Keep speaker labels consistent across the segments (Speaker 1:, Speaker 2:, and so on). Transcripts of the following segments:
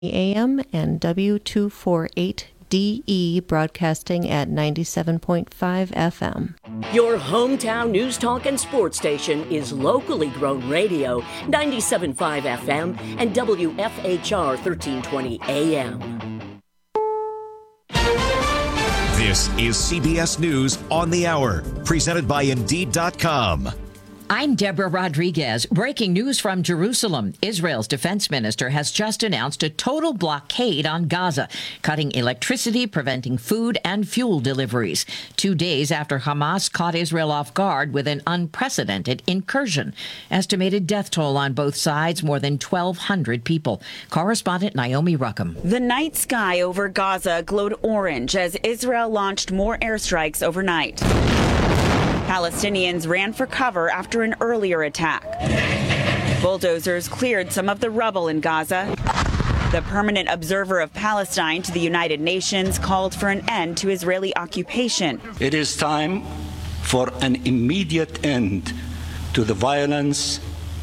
Speaker 1: AM and W248DE broadcasting at 97.5 FM.
Speaker 2: Your hometown news, talk, and sports station is locally grown radio, 97.5 FM and WFHR 1320 AM.
Speaker 3: This is CBS News on the Hour, presented by Indeed.com.
Speaker 4: I'm Deborah Rodriguez. Breaking news from Jerusalem. Israel's defense minister has just announced a total blockade on Gaza, cutting electricity, preventing food and fuel deliveries, 2 days after Hamas caught Israel off guard with an unprecedented incursion. Estimated death toll on both sides, more than 1,200 people. Correspondent Naomi Ruckham.
Speaker 5: The night sky over Gaza glowed orange as Israel launched more airstrikes overnight. Palestinians ran for cover after an earlier attack. Bulldozers cleared some of the rubble in Gaza. The permanent observer of Palestine to the United Nations called for an end to Israeli occupation.
Speaker 6: It is time for an immediate end to the violence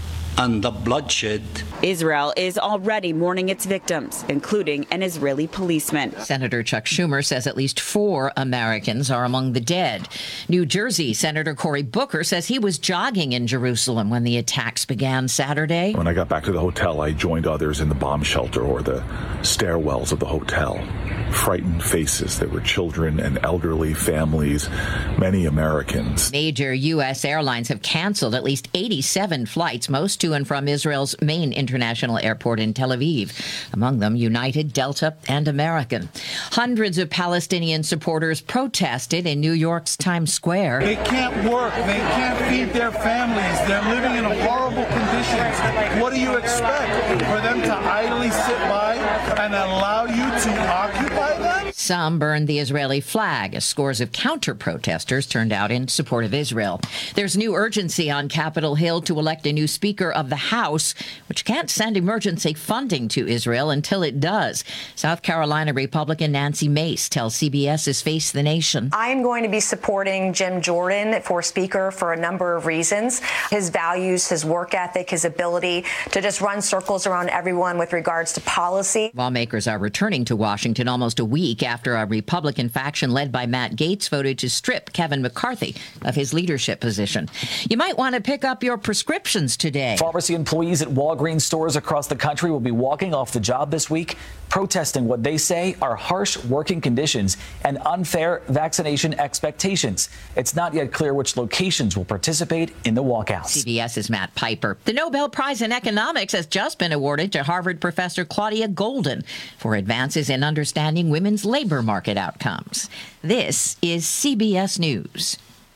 Speaker 6: and the bloodshed.
Speaker 5: Israel is already mourning its victims, including an Israeli policeman.
Speaker 4: Senator Chuck Schumer says at least 4 Americans are among the dead. New Jersey Senator Cory Booker says he was jogging in Jerusalem when the attacks began Saturday.
Speaker 7: When I got back to the hotel, I joined others in the bomb shelter or the stairwells of the hotel. Frightened faces. There were children and elderly families, many Americans.
Speaker 4: Major U.S. airlines have canceled at least 87 flights, most to and from Israel's main international airport in Tel Aviv. Among them, United, Delta, and American. Hundreds of Palestinian supporters protested in New York's Times Square.
Speaker 8: They can't work. They can't feed their families. They're living in horrible conditions. What do you expect? For them to idly sit by and allow you to occupy them?
Speaker 4: Some burned the Israeli flag as scores of counter-protesters turned out in support of Israel. There's new urgency on Capitol Hill to elect a new Speaker of the House, which can't send emergency funding to Israel until it does. South Carolina Republican Nancy Mace tells CBS's Face the Nation.
Speaker 9: I am going to be supporting Jim Jordan for Speaker for a number of reasons. His values, his work ethic, his ability to just run circles around everyone with regards to policy.
Speaker 4: Lawmakers are returning to Washington almost a week after a Republican faction led by Matt Gaetz voted to strip Kevin McCarthy of his leadership position. You might want to pick up your prescriptions today.
Speaker 10: Pharmacy employees at Walgreens stores across the country will be walking off the job this week, protesting what they say are harsh working conditions and unfair vaccination expectations. It's not yet clear which locations will participate in the walkouts.
Speaker 4: CBS's Matt Piper. The Nobel Prize in Economics has just been awarded to Harvard professor Claudia Golden for advances in understanding women's labor market outcomes. This is CBS News.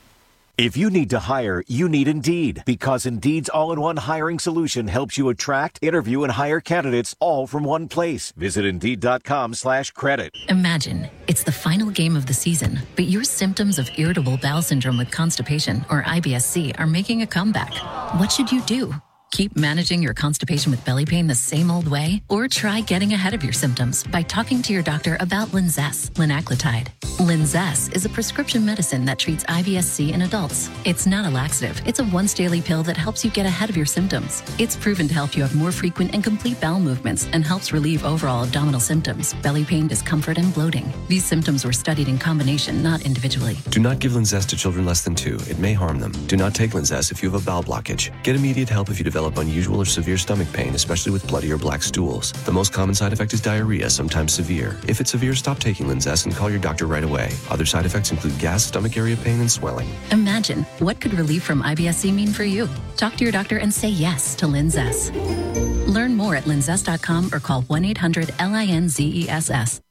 Speaker 3: If you need to hire, you need Indeed, because Indeed's all-in-one hiring solution helps you attract, interview, and hire candidates all from one place. Visit Indeed.com/credit.
Speaker 11: Imagine it's the final game of the season, but your symptoms of irritable bowel syndrome with constipation, or IBS-C, are making a comeback. What should you do? Keep managing your constipation with belly pain the same old way? Or try getting ahead of your symptoms by talking to your doctor about Linzess, linaclotide. Linzess is a prescription medicine that treats IBS-C in adults. It's not a laxative. It's a once-daily pill that helps you get ahead of your symptoms. It's proven to help you have more frequent and complete bowel movements and helps relieve overall abdominal symptoms, belly pain, discomfort, and bloating. These symptoms were studied in combination, not individually.
Speaker 12: Do not give Linzess to children less than 2. It may harm them. Do not take Linzess if you have a bowel blockage. Get immediate help if you develop unusual or severe stomach pain, especially with bloody or black stools. The most common side effect is diarrhea, sometimes severe. If it's severe, stop taking Linzess and call your doctor right away. Other side effects include gas, stomach area pain, and swelling.
Speaker 11: Imagine, what could relief from IBS-C mean for you? Talk to your doctor and say yes to Linzess. Learn more at linzess.com or call 1-800-LINZESS.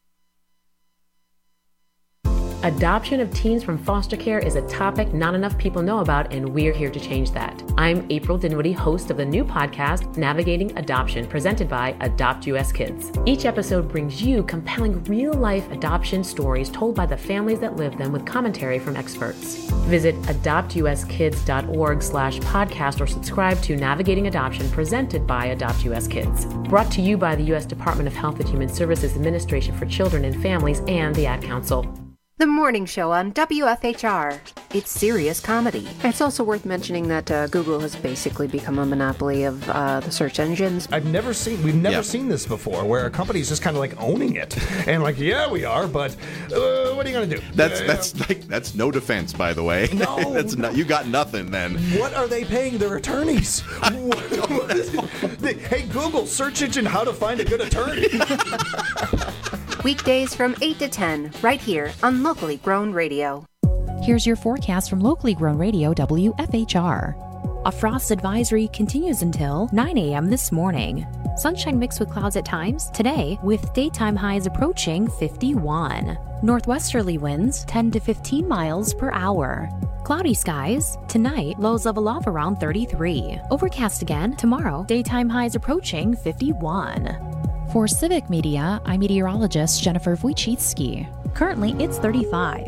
Speaker 13: Adoption of teens from foster care is a topic not enough people know about, and we're here to change that. I'm April Dinwiddie, host of the new podcast, Navigating Adoption, presented by Adopt US Kids. Each episode brings you compelling real-life adoption stories told by the families that live them with commentary from experts. Visit adoptuskids.org/podcast or subscribe to Navigating Adoption, presented by Adopt US Kids. Brought to you by the U.S. Department of Health and Human Services Administration for Children and Families and the Ad Council.
Speaker 14: The morning show on WFHR. It's serious comedy. It's also worth mentioning that Google has basically become a monopoly of the search engines.
Speaker 15: We've never seen this before, where a company's just kind of like owning it. And like, yeah, we are, but what are you going to do?
Speaker 16: That's no defense, by the way.
Speaker 15: No.
Speaker 16: That's not, you got nothing then.
Speaker 15: What are they paying their attorneys? Hey, Google, search engine, how to find a good attorney.
Speaker 14: Weekdays from 8 to 10, right here on Locally Grown Radio.
Speaker 17: Here's your forecast from Locally Grown Radio WFHR. A frost advisory continues until 9 a.m. this morning. Sunshine mixed with clouds at times today, with daytime highs approaching 51. Northwesterly winds 10 to 15 miles per hour. Cloudy skies. Tonight, lows level off around 33. Overcast again. Tomorrow, daytime highs approaching 51. For Civic Media, I'm meteorologist Jennifer Wojcicki. Currently, it's 35.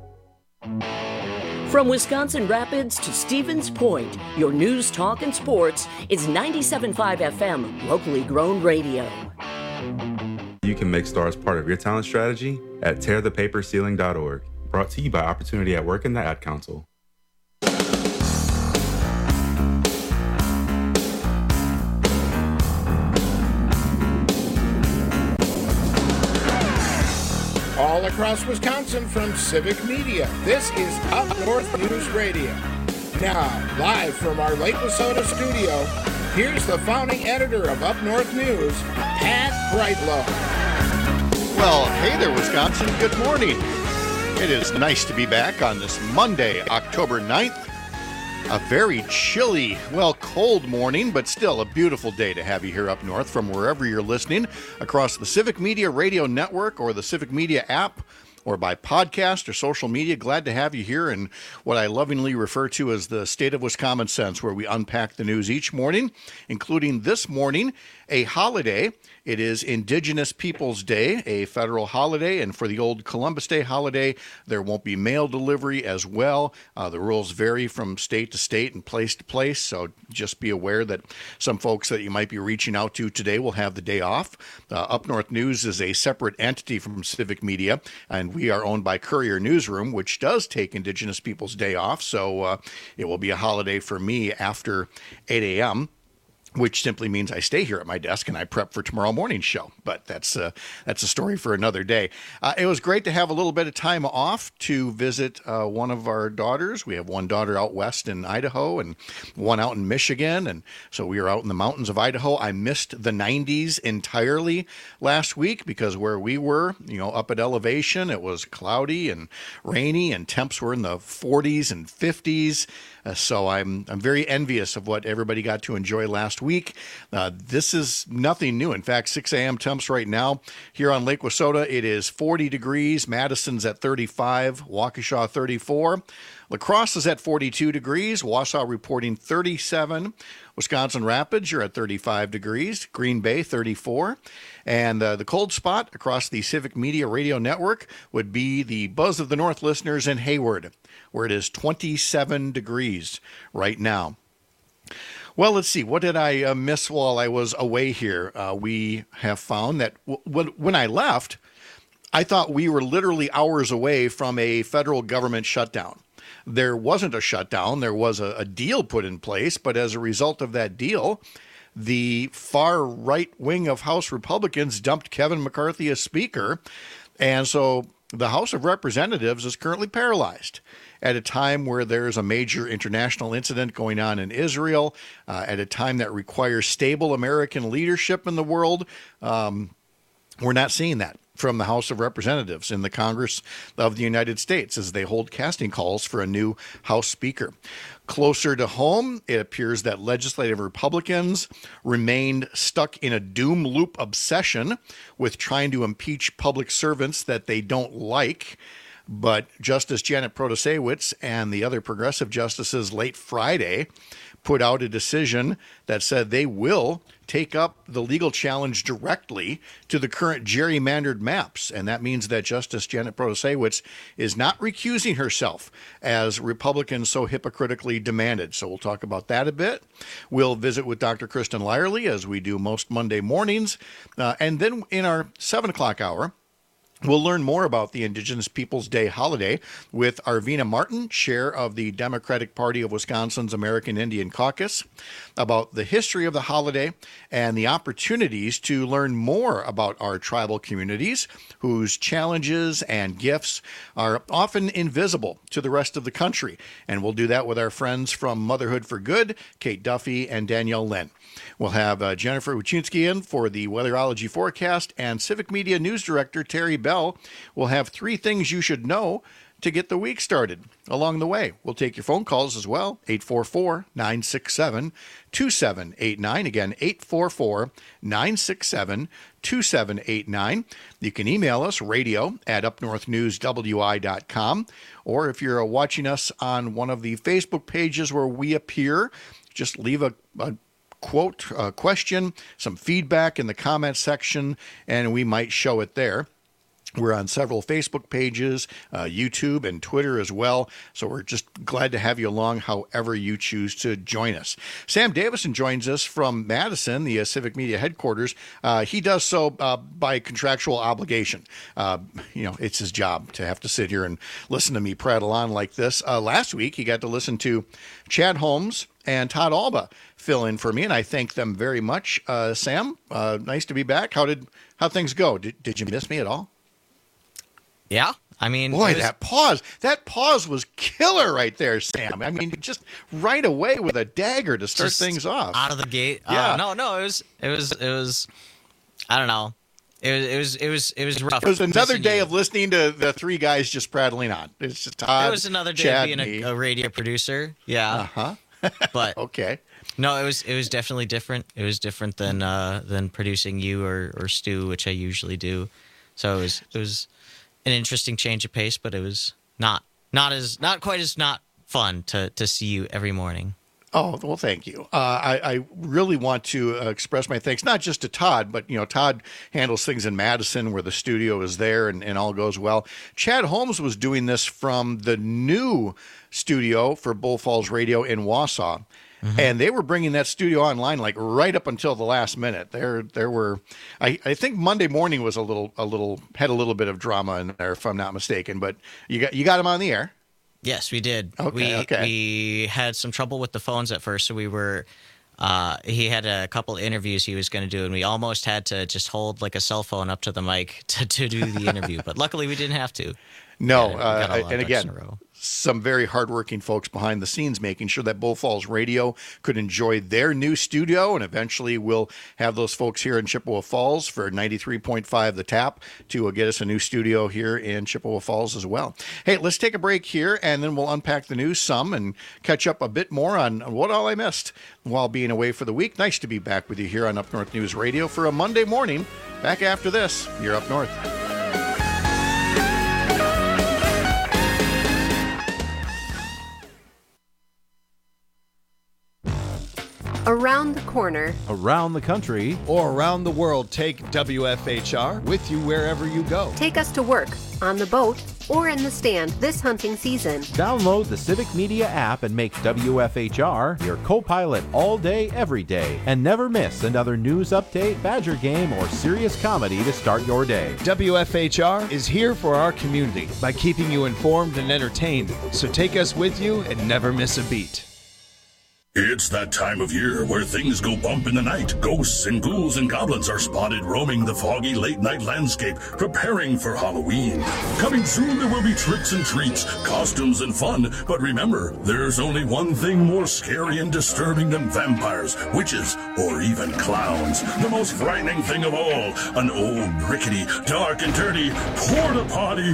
Speaker 2: From Wisconsin Rapids to Stevens Point, your news, talk, and sports is 97.5 FM, locally grown radio.
Speaker 18: You can make STARS part of your talent strategy at tearthepaperceiling.org. Brought to you by Opportunity at Work and the Ad Council.
Speaker 19: All across Wisconsin from Civic Media, this is Up North News Radio. Now, live from our Lake Wissota studio, here's the founding editor of Up North News, Pat Brightlow.
Speaker 16: Well, hey there, Wisconsin. Good morning. It is nice to be back on this Monday, October 9th. A very chilly, cold morning, but still a beautiful day to have you here up north from wherever you're listening across the Civic Media Radio Network or the Civic Media app or by podcast or social media. Glad to have you here in what I lovingly refer to as the State of Wisconsin Sense, where we unpack the news each morning, including this morning, a holiday. It is Indigenous Peoples Day, a federal holiday, and for the old Columbus Day holiday, there won't be mail delivery as well. The rules vary from state to state and place to place, so just be aware that some folks that you might be reaching out to today will have the day off. Up North News is a separate entity from Civic Media, and we are owned by Courier Newsroom, which does take Indigenous Peoples Day off, so it will be a holiday for me after 8 a.m., which simply means I stay here at my desk and I prep for tomorrow morning's show. But that's a story for another day. It was great to have a little bit of time off to visit one of our daughters. We have one daughter out west in Idaho and one out in Michigan. And so we were out in the mountains of Idaho. I missed the 90s entirely last week because where we were, up at elevation, it was cloudy and rainy and temps were in the 40s and 50s. So I'm very envious of what everybody got to enjoy last week. This is nothing new. In fact, 6 a.m. temps right now here on Lake Wissota, it is 40 degrees. Madison's at 35, Waukesha 34. La Crosse is at 42 degrees. Wausau reporting 37. Wisconsin Rapids, you're at 35 degrees. Green Bay, 34. And the cold spot across the Civic Media Radio Network would be the Buzz of the North listeners in Hayward, where it is 27 degrees right now. Well, let's see. What did I miss while I was away here? We have found that when I left, I thought we were literally hours away from a federal government shutdown. There wasn't a shutdown. There was a deal put in place, but as a result of that deal, the far right wing of House Republicans dumped Kevin McCarthy as Speaker, and so the House of Representatives is currently paralyzed at a time where there's a major international incident going on in Israel, at a time that requires stable American leadership in the world. We're not seeing that from the House of Representatives in the Congress of the United States as they hold casting calls for a new House Speaker. Closer to home, it appears that legislative Republicans remained stuck in a doom loop obsession with trying to impeach public servants that they don't like. But Justice Janet Protasiewicz and the other progressive justices late Friday put out a decision that said they will take up the legal challenge directly to the current gerrymandered maps. And that means that Justice Janet Protasiewicz is not recusing herself as Republicans so hypocritically demanded. So we'll talk about that a bit. We'll visit with Dr. Kristen Lyerly, as we do most Monday mornings. And then in our 7 o'clock hour, We'll learn more about the Indigenous Peoples Day holiday with Arvina Martin, chair of the Democratic Party of Wisconsin's American Indian Caucus, about the history of the holiday and the opportunities to learn more about our tribal communities, whose challenges and gifts are often invisible to the rest of the country. And we'll do that with our friends from Motherhood for Good, Kate Duffy and Danielle Lynn. We'll have Jennifer Wachinski in for the weatherology forecast, and Civic Media News Director Terry Bell will have 3 things you should know to get the week started. Along the way, we'll take your phone calls as well, 844-967-2789. Again, 844-967-2789. You can email us, radio@upnorthnewswi.com, or if you're watching us on one of the Facebook pages where we appear, just leave a quote, question, some feedback in the comments section, and we might show it there. We're on several Facebook pages, YouTube, and Twitter as well. So we're just glad to have you along however you choose to join us. Sam Davison joins us from Madison, the Civic Media headquarters. He does so by contractual obligation. It's his job to have to sit here and listen to me prattle on like this. Last week, he got to listen to Chad Holmes and Todd Alba fill in for me, and I thank them very much. Sam, nice to be back. How'd things go? Did you miss me at all?
Speaker 20: Yeah, I mean,
Speaker 16: boy, that pause was killer right there, Sam. I mean, just right away with a dagger to start things off
Speaker 20: out of the gate.
Speaker 16: Yeah,
Speaker 20: no, it was. I don't know. It was rough.
Speaker 16: It was another day of listening to the 3 guys just prattling on. It's just Todd.
Speaker 20: It was another day
Speaker 16: Chad,
Speaker 20: of being a radio producer. Yeah. But
Speaker 16: okay.
Speaker 20: No, it was definitely different. It was different than producing you or Stu, which I usually do. So it was an interesting change of pace, but it was not quite as not fun to see you every morning.
Speaker 16: Oh, well, thank you. I really want to express my thanks, not just to Todd, but, Todd handles things in Madison where the studio is there and all goes well. Chad Holmes was doing this from the new studio for Bull Falls Radio in Wausau. Mm-hmm. And they were bringing that studio online like right up until the last minute. There were, I think Monday morning was had a little bit of drama in there, if I'm not mistaken. But you got him on the air.
Speaker 20: Yes, we did.
Speaker 16: Okay.
Speaker 20: We had some trouble with the phones at first, so we were. He had a couple interviews he was going to do, and we almost had to just hold like a cell phone up to the mic to do the interview. But luckily, we didn't have to.
Speaker 16: No, and again, some very hardworking folks behind the scenes making sure that Bull Falls Radio could enjoy their new studio, and eventually we'll have those folks here in Chippewa Falls for 93.5 The Tap to get us a new studio here in Chippewa Falls as well. Hey, let's take a break here, and then we'll unpack the news some and catch up a bit more on what all I missed while being away for the week. Nice to be back with you here on Up North News Radio for a Monday morning. Back after this, you're Up North.
Speaker 14: Around the corner,
Speaker 21: around the country,
Speaker 15: or around the world, take WFHR with you wherever you go.
Speaker 14: Take us to work, on the boat, or in the stand this hunting season.
Speaker 21: Download the Civic Media app and make WFHR your co-pilot all day, every day. And never miss another news update, Badger game, or serious comedy to start your day.
Speaker 15: WFHR is here for our community by keeping you informed and entertained. So take us with you and never miss a beat.
Speaker 22: It's that time of year where things go bump in the night. Ghosts and ghouls and goblins are spotted roaming the foggy late-night landscape, preparing for Halloween. Coming soon, there will be tricks and treats, costumes and fun. But remember, there's only one thing more scary and disturbing than vampires, witches, or even clowns. The most frightening thing of all, an old, rickety, dark and dirty porta-potty.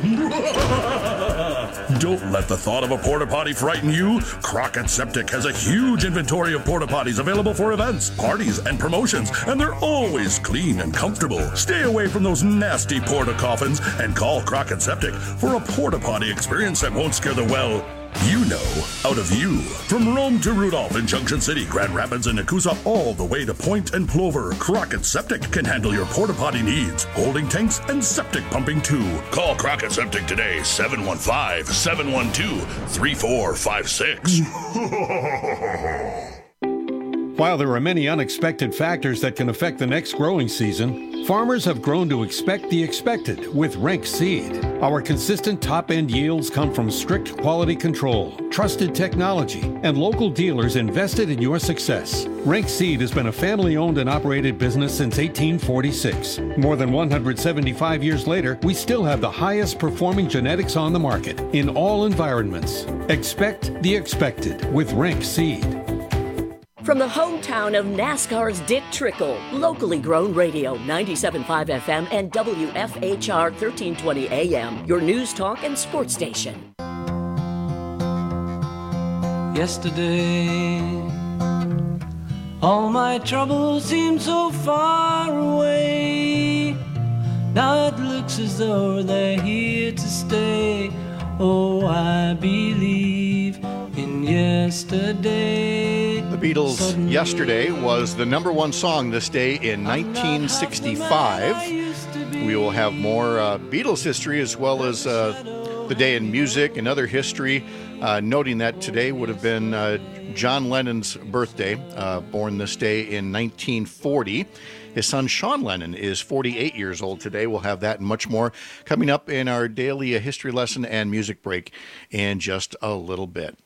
Speaker 22: Don't let the thought of a porta-potty frighten you. Crockett Septic has a huge inventory of porta potties available for events, parties, and promotions, and they're always clean and comfortable. Stay away from those nasty porta coffins and call Crockett Septic for a porta potty experience that won't scare the out of you. From Rome to Rudolph in Junction City, Grand Rapids, and Nakusa, all the way to Point and Plover, Crockett Septic can handle your porta potty needs, holding tanks and septic pumping too. Call Crockett Septic today, 715-712-3456.
Speaker 1: While there are many unexpected factors that can affect the next growing season, farmers have grown to expect the expected with Renk Seed. Our consistent top-end yields come from strict quality control, trusted technology, and local dealers invested in your success. Renk Seed has been a family-owned and operated business since 1846. More than 175 years later, we still have the highest performing genetics on the market in all environments. Expect the expected with Renk Seed.
Speaker 2: From the hometown of NASCAR's Dick Trickle, locally grown radio, 97.5 FM and WFHR 1320 AM, your news, talk, and sports station.
Speaker 6: Yesterday, all my troubles seemed so far away. Now it looks as though they're here to stay. Oh, I believe in yesterday.
Speaker 16: The Beatles' Yesterday was the number one song this day in 1965. We will have more Beatles history as well as the day in music and other history, noting that today would have been John Lennon's birthday, born this day in 1940. His son Sean Lennon is 48 years old today. We'll have that and much more coming up in our daily history lesson and music break in just a little bit.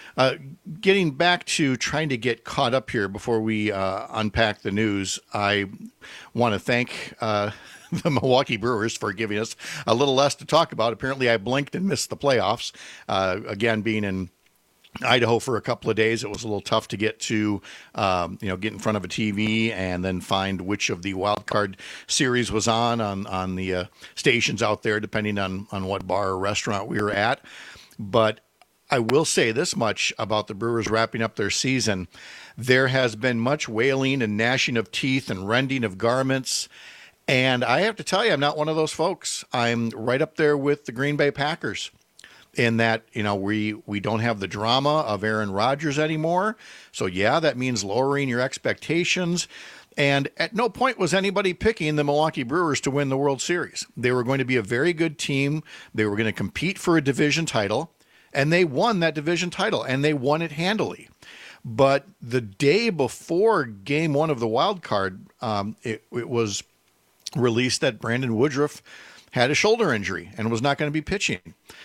Speaker 16: Getting back to trying to get caught up here before we unpack the news, I want to thank the Milwaukee Brewers for giving us a little less to talk about. Apparently, I blinked and missed the playoffs. Again, being in Idaho for a couple of days, it was a little tough to get to, get in front of a TV and then find which of the wild card series was on the stations out there, depending on what bar or restaurant we were at. But I will say this much about the Brewers wrapping up their season. There has been much wailing and gnashing of teeth and rending of garments. And I have to tell you, I'm not one of those folks. I'm right up there with the Green Bay Packers in that, we don't have the drama of Aaron Rodgers anymore. So, yeah, that means lowering your expectations. And at no point was anybody picking the Milwaukee Brewers to win the World Series. They were going to be a very good team. They were going to compete for a division title. And they won that division title, and they won it handily. But the day before Game 1 of the wild card, it was released that Brandon Woodruff had a shoulder injury and was not going to be pitching.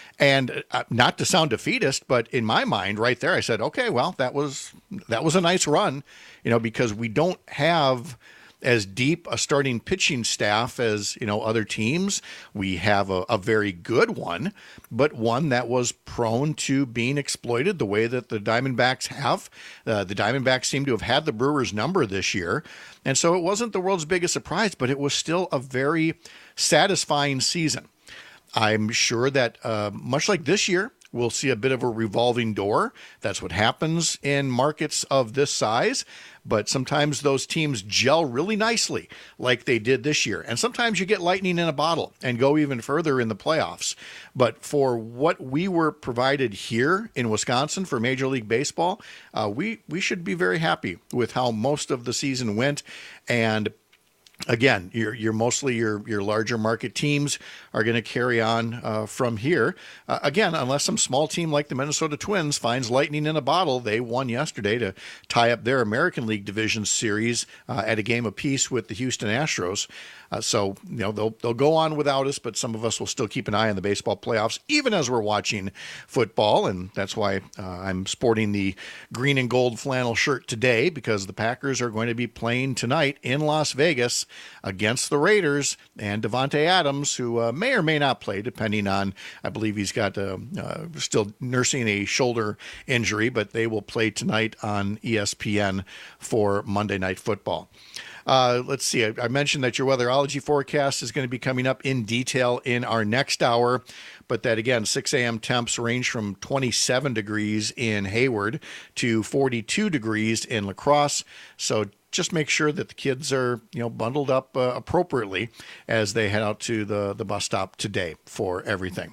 Speaker 16: And not to sound defeatist, but in my mind right there, I said, okay, well, that was a nice run, because we don't have as deep a starting pitching staff as, other teams. We have a very good one, but one that was prone to being exploited the way that the Diamondbacks have. The Diamondbacks seem to have had the Brewers' number this year. And so it wasn't the world's biggest surprise, but it was still a very satisfying season. I'm sure that much like this year, we'll see a bit of a revolving door. That's what happens in markets of this size. But sometimes those teams gel really nicely like they did this year. And sometimes you get lightning in a bottle and go even further in the playoffs. But for what we were provided here in Wisconsin for Major League Baseball, we should be very happy with how most of the season went. And again, you're mostly your larger market teams are going to carry on from here. Again, unless some small team like the Minnesota Twins finds lightning in a bottle. They won yesterday to tie up their American League Division Series at a game apiece with the Houston Astros. So they'll go on without us, but some of us will still keep an eye on the baseball playoffs, even as we're watching football. And that's why I'm sporting the green and gold flannel shirt today, because the Packers are going to be playing tonight in Las Vegas against the Raiders, and Devontae Adams, who may or may not play, depending on, I believe he's got still nursing a shoulder injury, but they will play tonight on ESPN for Monday Night Football. Let's see. I mentioned that your weatherology forecast is going to be coming up in detail in our next hour, but that again, 6 a.m. temps range from 27 degrees in Hayward to 42 degrees in La Crosse. So just make sure that the kids are, bundled up appropriately as they head out to the bus stop today for everything.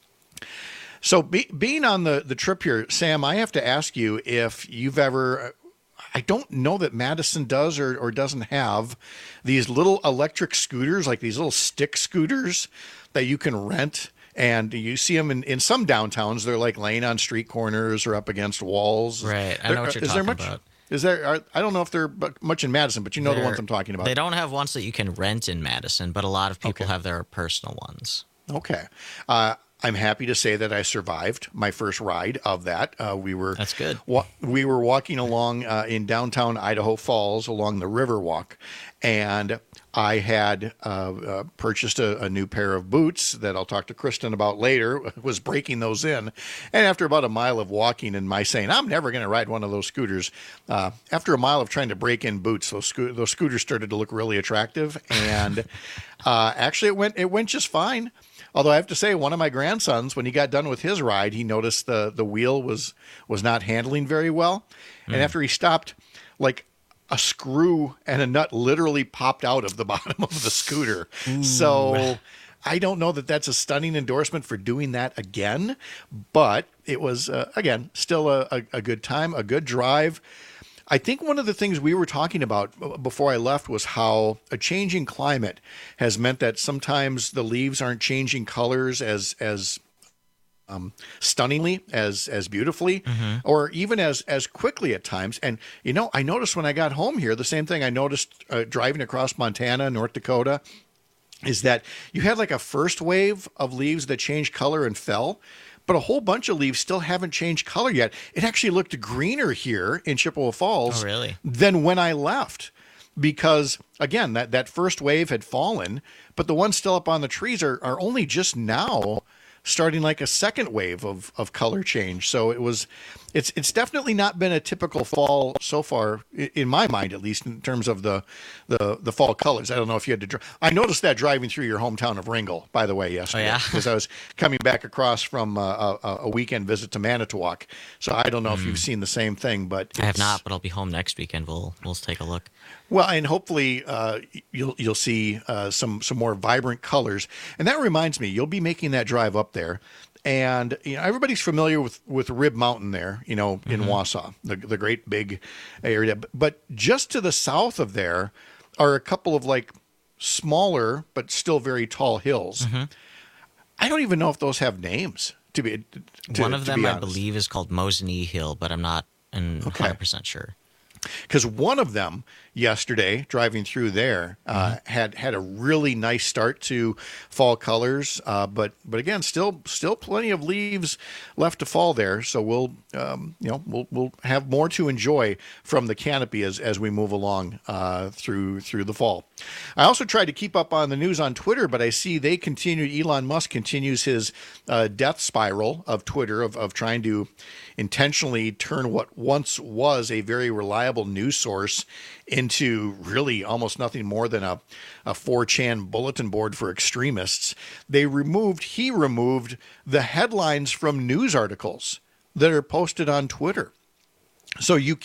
Speaker 16: So being on the trip here, Sam, I have to ask you if you've ever, I don't know that Madison does or doesn't have these little electric scooters, like these little stick scooters that you can rent. And you see them in some downtowns. They're like laying on street corners or up against walls.
Speaker 20: Right. I know what you're talking about.
Speaker 16: I don't know if they're much in Madison, but you know the ones I'm talking about.
Speaker 20: They don't have ones that you can rent in Madison, but a lot of people have their personal ones.
Speaker 16: Okay. I'm happy to say that I survived my first ride of that. That's good. We were walking along in downtown Idaho Falls along the Riverwalk, and I had purchased a new pair of boots that I'll talk to Kristen about later, was breaking those in. And after about a mile of walking and my saying, I'm never going to ride one of those scooters, after a mile of trying to break in boots, those scooters started to look really attractive. And actually it went just fine. Although I have to say, one of my grandsons, when he got done with his ride, he noticed the wheel was not handling very well. And after he stopped, like a screw and a nut literally popped out of the bottom of the scooter. Ooh. So I don't know that that's a stunning endorsement for doing that again. But it was, again, still a good time, a good drive. I think one of the things we were talking about before I left was how a changing climate has meant that sometimes the leaves aren't changing colors as stunningly, as beautifully, or even as quickly at times. And, I noticed when I got home here, the same thing I noticed driving across Montana, North Dakota, is that you had like a first wave of leaves that changed color and fell. But a whole bunch of leaves still haven't changed color yet. It actually looked greener here in Chippewa Falls than when I left. Because, again, that first wave had fallen, but the ones still up on the trees are only just now starting like a second wave of color change. So it's definitely not been a typical fall so far, in my mind, at least in terms of the fall colors. I don't know if you had to I noticed that driving through your hometown of Ringel, by the way, yesterday. Oh, yeah? Because I was coming back across from a weekend visit to Manitowoc. So I don't know if you've seen the same thing, but
Speaker 20: I have not, but I'll be home next weekend. We'll take a look.
Speaker 16: Well, and hopefully you'll see some more vibrant colors. And that reminds me, you'll be making that drive up there. And everybody's familiar with Rib Mountain there, in Wausau, the great big area. But just to the south of there are a couple of like smaller but still very tall hills. I don't even know if those have names.
Speaker 20: One of them, I believe, is called Mosinee Hill, but I'm not 100% sure.
Speaker 16: Because one of them yesterday, driving through there, had a really nice start to fall colors, but again, still plenty of leaves left to fall there. So we'll have more to enjoy from the canopy as we move along through the fall. I also tried to keep up on the news on Twitter, but I see Elon Musk continues his death spiral of Twitter of trying to intentionally turn what once was a very reliable news source into really almost nothing more than a 4chan bulletin board for extremists. He removed the headlines from news articles that are posted on Twitter. So you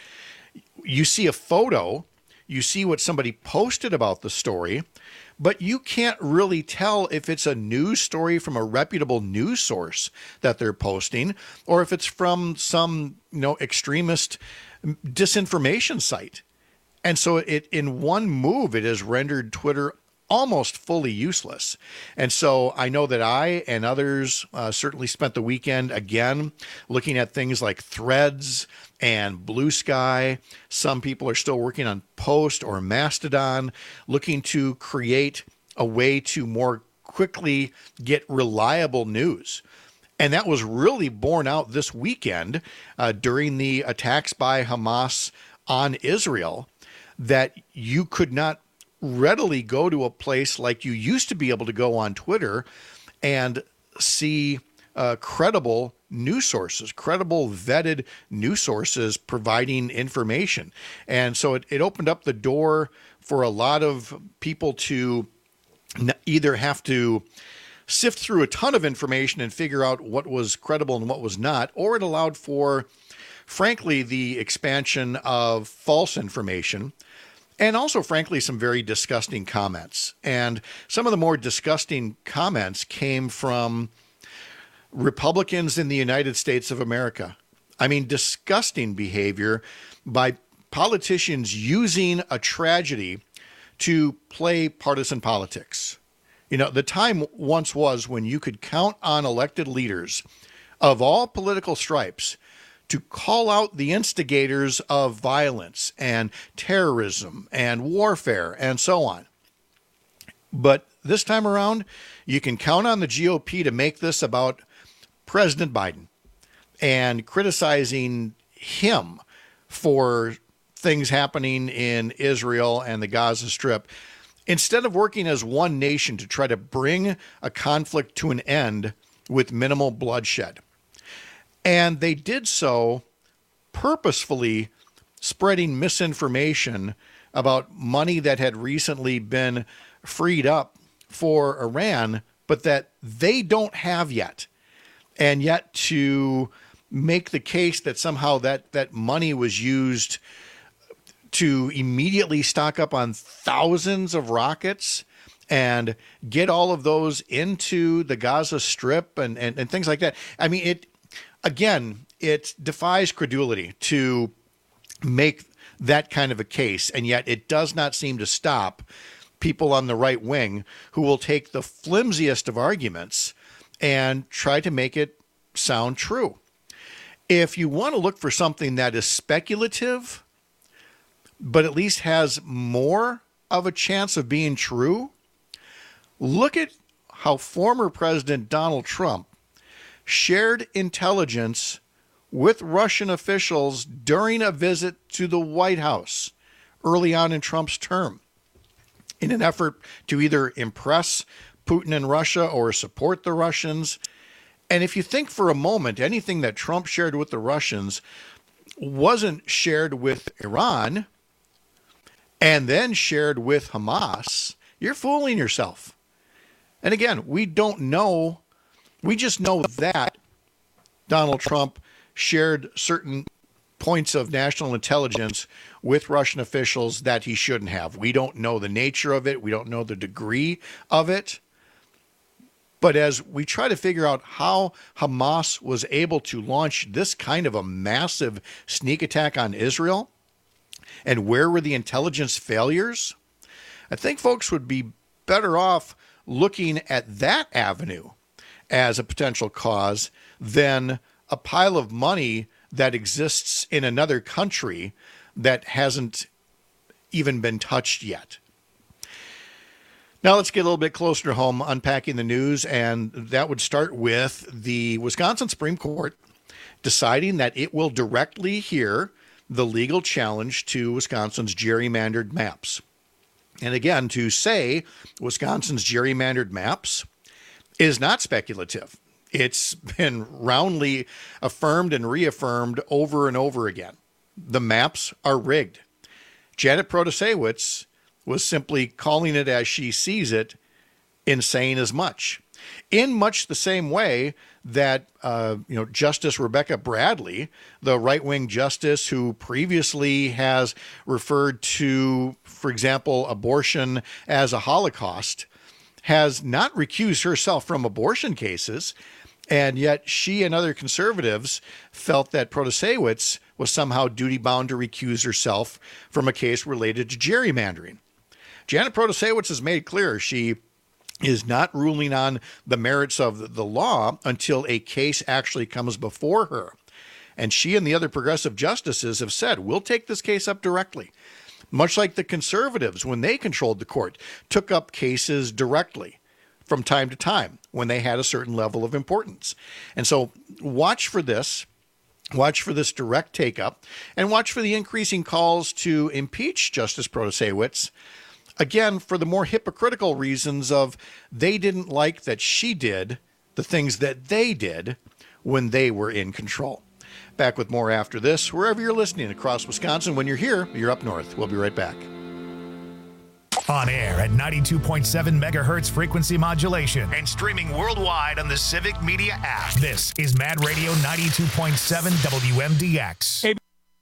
Speaker 16: see a photo, you see what somebody posted about the story, but you can't really tell if it's a news story from a reputable news source that they're posting, or if it's from some, extremist disinformation site. And so in one move, it has rendered Twitter almost fully useless. And so I know that I and others certainly spent the weekend again looking at things like Threads and Blue Sky. Some people are still working on Post or Mastodon, looking to create a way to more quickly get reliable news. And that was really borne out this weekend during the attacks by Hamas on Israel, that you could not readily go to a place like you used to be able to go on Twitter and see credible news sources, credible vetted news sources providing information. And so it opened up the door for a lot of people to either have to sift through a ton of information and figure out what was credible and what was not, or it allowed for, frankly, the expansion of false information. And also, frankly, some very disgusting comments. And some of the more disgusting comments came from Republicans in the United States of America. I mean, disgusting behavior by politicians using a tragedy to play partisan politics. The time once was when you could count on elected leaders of all political stripes to call out the instigators of violence and terrorism and warfare and so on. But this time around, you can count on the GOP to make this about President Biden and criticizing him for things happening in Israel and the Gaza Strip, instead of working as one nation to try to bring a conflict to an end with minimal bloodshed. And they did so purposefully spreading misinformation about money that had recently been freed up for Iran, but that they don't have yet. And yet to make the case that somehow that money was used to immediately stock up on thousands of rockets and get all of those into the Gaza Strip and things like that. I mean, it defies credulity to make that kind of a case, and yet it does not seem to stop people on the right wing who will take the flimsiest of arguments and try to make it sound true. If you want to look for something that is speculative, but at least has more of a chance of being true, look at how former President Donald Trump shared intelligence with Russian officials during a visit to the White House early on in Trump's term, in an effort to either impress Putin and Russia or support the Russians. And if you think for a moment, anything that Trump shared with the Russians wasn't shared with Iran and then shared with Hamas, you're fooling yourself. And again, we don't know. We just know that Donald Trump shared certain points of national intelligence with Russian officials that he shouldn't have. We don't know the nature of it. We don't know the degree of it. But as we try to figure out how Hamas was able to launch this kind of a massive sneak attack on Israel, and where were the intelligence failures, I think folks would be better off looking at that avenue as a potential cause than a pile of money that exists in another country that hasn't even been touched yet. Now let's get a little bit closer to home, unpacking the news, and that would start with the Wisconsin Supreme Court deciding that it will directly hear the legal challenge to Wisconsin's gerrymandered maps. And again, to say Wisconsin's gerrymandered maps is not speculative. It's been roundly affirmed and reaffirmed over and over again. The maps are rigged. Janet Protasiewicz was simply calling it as she sees it in saying as much. In much the same way that Justice Rebecca Bradley, the right-wing justice who previously has referred to, for example, abortion as a Holocaust, has not recused herself from abortion cases, and yet she and other conservatives felt that Protasiewicz was somehow duty-bound to recuse herself from a case related to gerrymandering. Janet Protasiewicz has made clear she is not ruling on the merits of the law until a case actually comes before her. And she and the other progressive justices have said, we'll take this case up directly. Much like the conservatives, when they controlled the court, took up cases directly from time to time when they had a certain level of importance. And so watch for this. Watch for this direct take-up, and watch for the increasing calls to impeach Justice Protasiewicz, again, for the more hypocritical reasons of they didn't like that she did the things that they did when they were in control. Back with more after this, wherever you're listening across Wisconsin. When you're here, you're up north. We'll be right back.
Speaker 5: On air at 92.7 megahertz frequency modulation and streaming worldwide on the Civic Media app. This is Mad Radio 92.7 WMDX.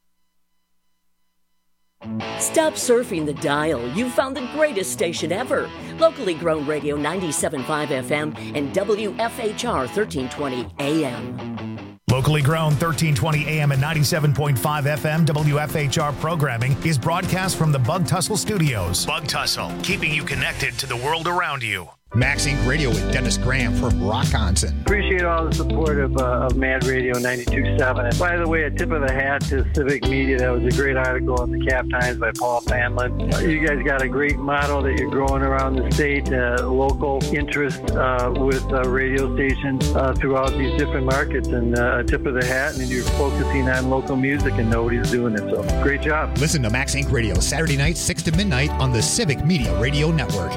Speaker 2: Stop surfing the dial. You've found the greatest station ever. Locally grown radio 97.5 FM and WFHR 1320 AM.
Speaker 5: Locally grown 1320 AM and 97.5 FM WFHR programming is broadcast from the Bug Tussle Studios. Bug Tussle, keeping you connected to the world around you.
Speaker 7: Max Inc. Radio with Dennis Graham from Rockonson.
Speaker 8: Appreciate all the support of Mad Radio 92.7. And by the way, a tip of the hat to Civic Media. That was a great article in the Cap Times by Paul Fanlin. You guys got a great model that you're growing around the state, local interest with radio stations throughout these different markets. And a tip of the hat, and you're focusing on local music, and nobody's doing it. So great job.
Speaker 7: Listen to Max Inc. Radio Saturday nights 6 to midnight on the Civic Media Radio Network.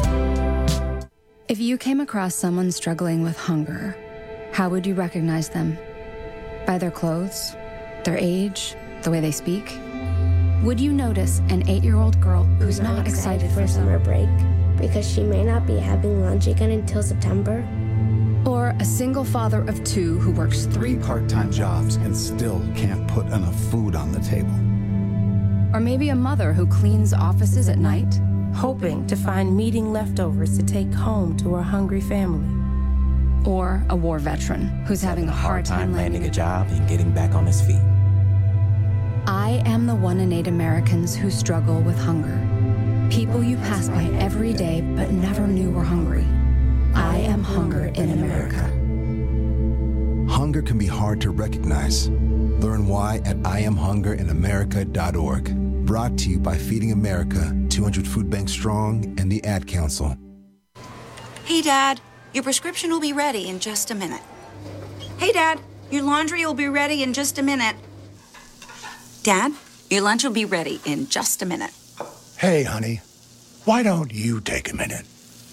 Speaker 23: If you came across someone struggling with hunger, how would you recognize them? By their clothes, their age, the way they speak? Would you notice an 8-year-old girl who's not excited for summer break
Speaker 24: because she may not be having lunch again until September?
Speaker 23: Or a single father of 2 who works 3
Speaker 25: part-time jobs and still can't put enough food on the table?
Speaker 23: Or maybe a mother who cleans offices at night,
Speaker 26: hoping to find meeting leftovers to take home to her hungry family.
Speaker 23: Or a war veteran who's having a hard time
Speaker 27: landing a job and getting back on his feet.
Speaker 23: I am the 1 in 8 Americans who struggle with hunger. People you pass by every day but never knew were hungry. I am hunger in America.
Speaker 25: Hunger can be hard to recognize. Learn why at IamHungerInAmerica.org. Brought to you by Feeding America, 200 Food Banks Strong, and the Ad Council.
Speaker 28: Hey, Dad, your prescription will be ready in just a minute. Hey, Dad, your laundry will be ready in just a minute. Dad, your lunch will be ready in just a minute.
Speaker 29: Hey, honey, why don't you take a minute?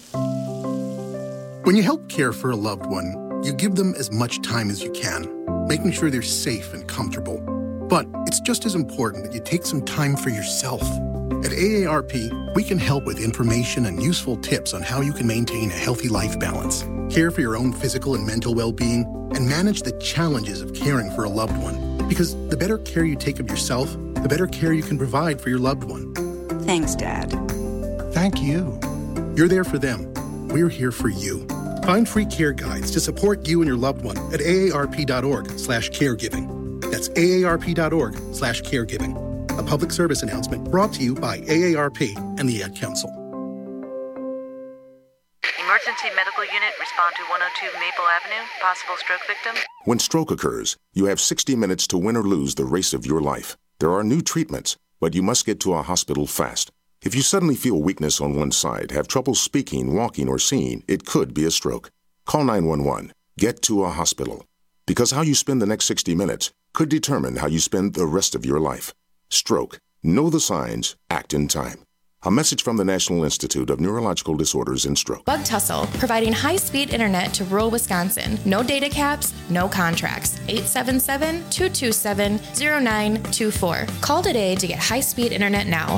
Speaker 29: When you help care for a loved one, you give them as much time as you can, making sure they're safe and comfortable. But it's just as important that you take some time for yourself. At AARP, we can help with information and useful tips on how you can maintain a healthy life balance, care for your own physical and mental well-being, and manage the challenges of caring for a loved one. Because the better care you take of yourself, the better care you can provide for your loved one.
Speaker 28: Thanks, Dad.
Speaker 29: Thank you. You're there for them. We're here for you. Find free care guides to support you and your loved one at aarp.org/caregiving. That's aarp.org/caregiving. A public service announcement brought to you by AARP and the Ad Council.
Speaker 30: Emergency medical unit, respond to 102 Maple Avenue, possible stroke victim.
Speaker 31: When stroke occurs, you have 60 minutes to win or lose the race of your life. There are new treatments, but you must get to a hospital fast. If you suddenly feel weakness on one side, have trouble speaking, walking, or seeing, it could be a stroke. Call 911. Get to a hospital. Because how you spend the next 60 minutes could determine how you spend the rest of your life. Stroke. Know the signs. Act in time. A message from the National Institute of Neurological Disorders and Stroke.
Speaker 32: Bug Tussle, providing high-speed internet to rural Wisconsin. No data caps, no contracts. 877-227-0924. Call today to get high-speed internet now.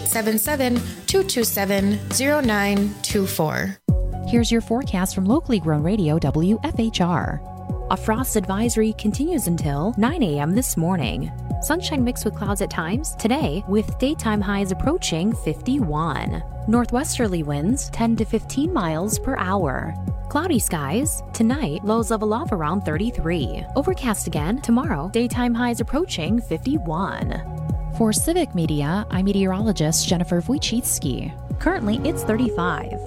Speaker 32: 877-227-0924.
Speaker 17: Here's your forecast from locally grown radio WFHR. A frost advisory continues until 9 a.m. this morning. Sunshine mixed with clouds at times today, with daytime highs approaching 51. Northwesterly winds 10 to 15 miles per hour. Cloudy skies tonight, lows level off around 33. Overcast again tomorrow, daytime highs approaching 51. For Civic Media, I'm meteorologist Jennifer Wojcicki. Currently, it's 35.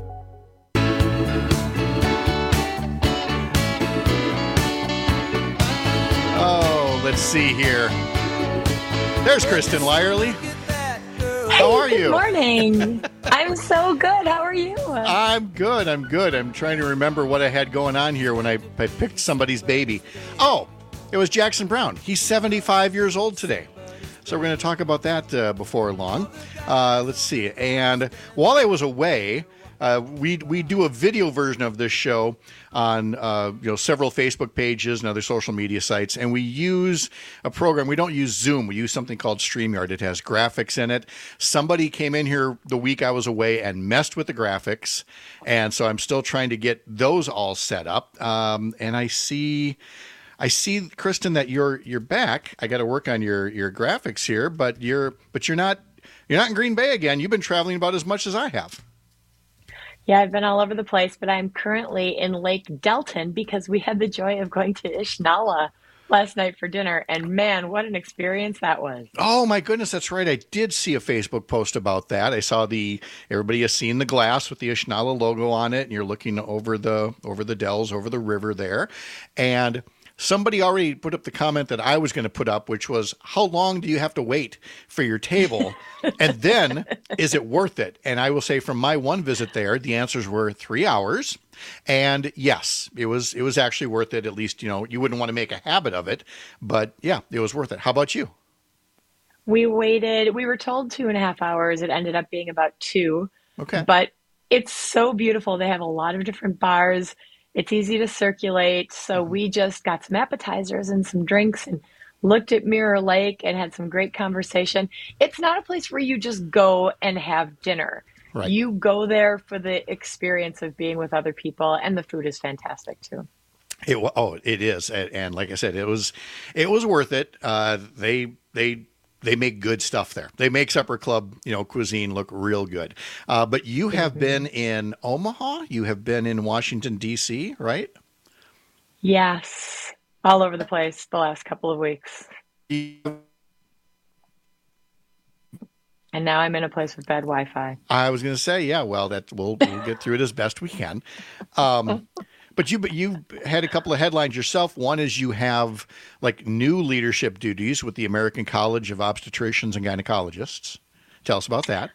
Speaker 16: Oh, let's see here. There's Kristen Lyerly. How are you?
Speaker 33: Good morning. I'm so good. How are you?
Speaker 16: I'm good. I'm trying to remember what I had going on here when I picked somebody's baby. Oh, it was Jackson Brown. He's 75 years old today. So we're going to talk about that before long. Let's see. And while I was away, we do a video version of this show on several Facebook pages and other social media sites, and we use a program. We don't use Zoom. We use something called StreamYard. It has graphics in it. Somebody came in here the week I was away and messed with the graphics, and so I'm still trying to get those all set up. And I see, Kristen, that you're back. I got to work on your graphics here, but you're not in Green Bay again. You've been traveling about as much as I have.
Speaker 33: Yeah, I've been all over the place, but I'm currently in Lake Delton because we had the joy of going to Ishnala last night for dinner, and man, what an experience that was.
Speaker 16: Oh my goodness, that's right. I did see a Facebook post about that. I saw everybody has seen the glass with the Ashnala logo on it, and you're looking over the dells, over the river there. And somebody already put up the comment that I was going to put up, which was, how long do you have to wait for your table? And then, is it worth it? And I will say from my one visit there, the answers were 3 hours. And yes, it was actually worth it. At least, you wouldn't want to make a habit of it. But yeah, it was worth it. How about you?
Speaker 33: We waited. We were told 2.5 hours. It ended up being about 2.
Speaker 16: Okay.
Speaker 33: But it's so beautiful. They have a lot of different bars. It's easy to circulate. So we just got some appetizers and some drinks and looked at Mirror Lake and had some great conversation. It's not a place where you just go and have dinner. Right. You go there for the experience of being with other people, and the food is fantastic too.
Speaker 16: It is. And like I said, it was worth it. They make good stuff there. They make Supper Club, cuisine look real good. But you have been in Omaha. You have been in Washington, D.C., right?
Speaker 33: Yes. All over the place the last couple of weeks. And now I'm in a place with bad Wi-Fi.
Speaker 16: I was going to say, yeah, well, we'll get through it as best we can. But you had a couple of headlines yourself. One is you have new leadership duties with the American College of Obstetricians and Gynecologists. Tell us about that.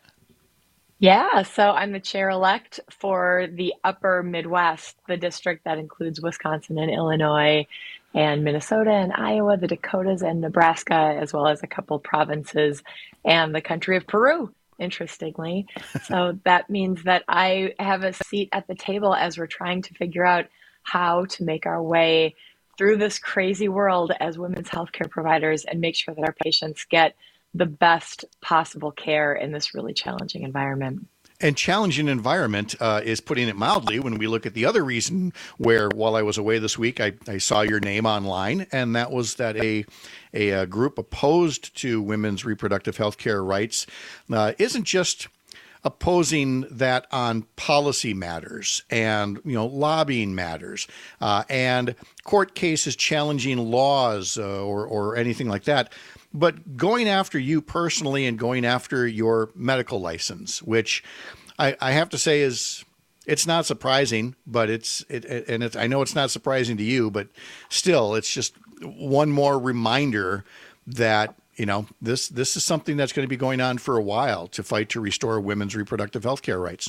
Speaker 33: Yeah, so I'm the chair-elect for the Upper Midwest, the district that includes Wisconsin and Illinois and Minnesota and Iowa, the Dakotas and Nebraska, as well as a couple provinces and the country of Peru, interestingly. So that means that I have a seat at the table as we're trying to figure out how to make our way through this crazy world as women's healthcare providers and make sure that our patients get the best possible care in this really challenging environment.
Speaker 16: And challenging environment is putting it mildly when we look at the other reason where, while I was away this week, I saw your name online, and that was that a group opposed to women's reproductive health care rights isn't just opposing that on policy matters and lobbying matters and court cases challenging laws or anything like that, but going after you personally and going after your medical license, which I have to say it's not surprising, but I know it's not surprising to you, but still, it's just one more reminder that this is something that's going to be going on for a while to fight to restore women's reproductive health care rights.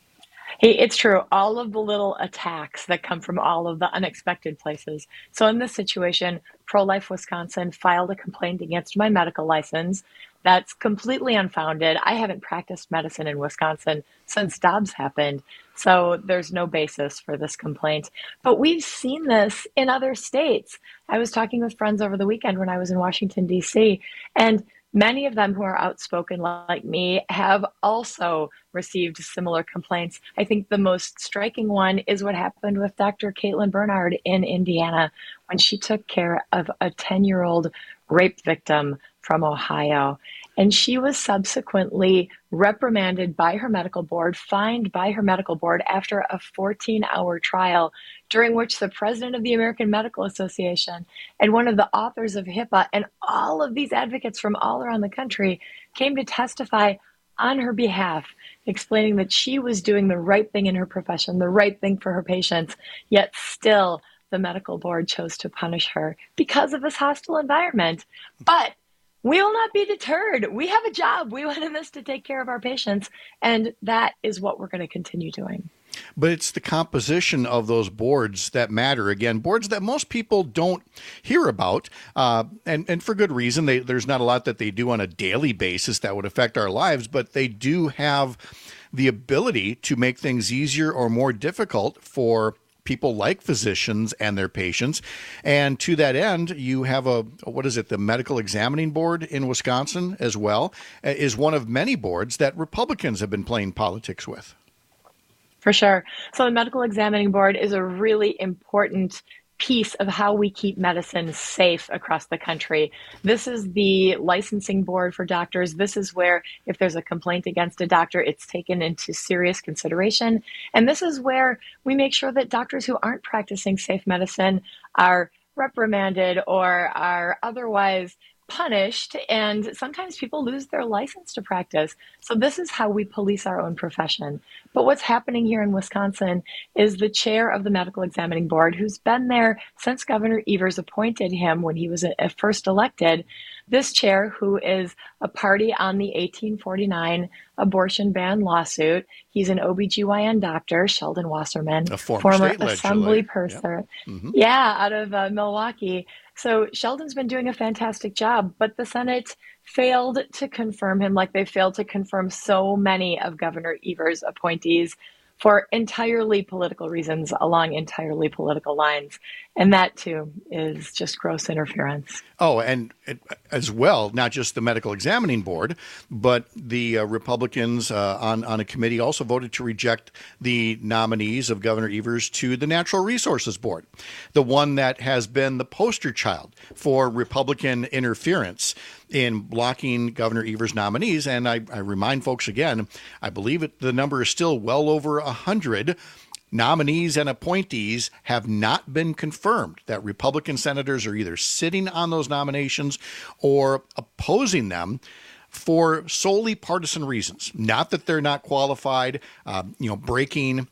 Speaker 33: Hey, it's true. All of the little attacks that come from all of the unexpected places. So in this situation, Pro-Life Wisconsin filed a complaint against my medical license. That's completely unfounded. I haven't practiced medicine in Wisconsin since Dobbs happened, so there's no basis for this complaint. But we've seen this in other states. I was talking with friends over the weekend when I was in Washington, D.C., and many of them who are outspoken like me have also received similar complaints. I think the most striking one is what happened with Dr. Caitlin Bernard in Indiana when she took care of a 10-year-old rape victim from Ohio. And she was subsequently reprimanded by her medical board, fined by her medical board after a 14-hour trial during which the president of the American Medical Association and one of the authors of HIPAA and all of these advocates from all around the country came to testify on her behalf, explaining that she was doing the right thing in her profession, the right thing for her patients, yet still the medical board chose to punish her because of this hostile environment. But we will not be deterred. We have a job. We went in this to take care of our patients, and that is what we're going to continue doing.
Speaker 16: But it's the composition of those boards that matter. Again, boards that most people don't hear about, and for good reason. There's not a lot that they do on a daily basis that would affect our lives, but they do have the ability to make things easier or more difficult for people like physicians and their patients. And to that end, you have the Medical Examining Board in Wisconsin as well, is one of many boards that Republicans have been playing politics with.
Speaker 33: For sure. So the Medical Examining Board is a really important piece of how we keep medicine safe across the country. This is the licensing board for doctors. This is where, if there's a complaint against a doctor, it's taken into serious consideration. And this is where we make sure that doctors who aren't practicing safe medicine are reprimanded or are otherwise punished, and sometimes people lose their license to practice. So this is how we police our own profession. But what's happening here in Wisconsin is the chair of the Medical Examining Board, who's been there since Governor Evers appointed him when he was first elected, this chair, who is a party on the 1849 abortion ban lawsuit. He's an OBGYN doctor, Sheldon Wasserman,
Speaker 16: a former
Speaker 33: assembly person.
Speaker 16: Yep.
Speaker 33: Out of Milwaukee. So Sheldon's been doing a fantastic job, but the Senate failed to confirm him, like they failed to confirm so many of Governor Evers' appointees for entirely political reasons along entirely political lines. And that, too, is just gross interference.
Speaker 16: Oh, and as well, not just the Medical Examining Board, but the Republicans on a committee also voted to reject the nominees of Governor Evers to the Natural Resources Board, the one that has been the poster child for Republican interference in blocking Governor Evers' nominees. And I remind folks again, I believe the number is still well over 100 nominees and appointees have not been confirmed, that Republican senators are either sitting on those nominations or opposing them for solely partisan reasons. Not that they're not qualified, breaking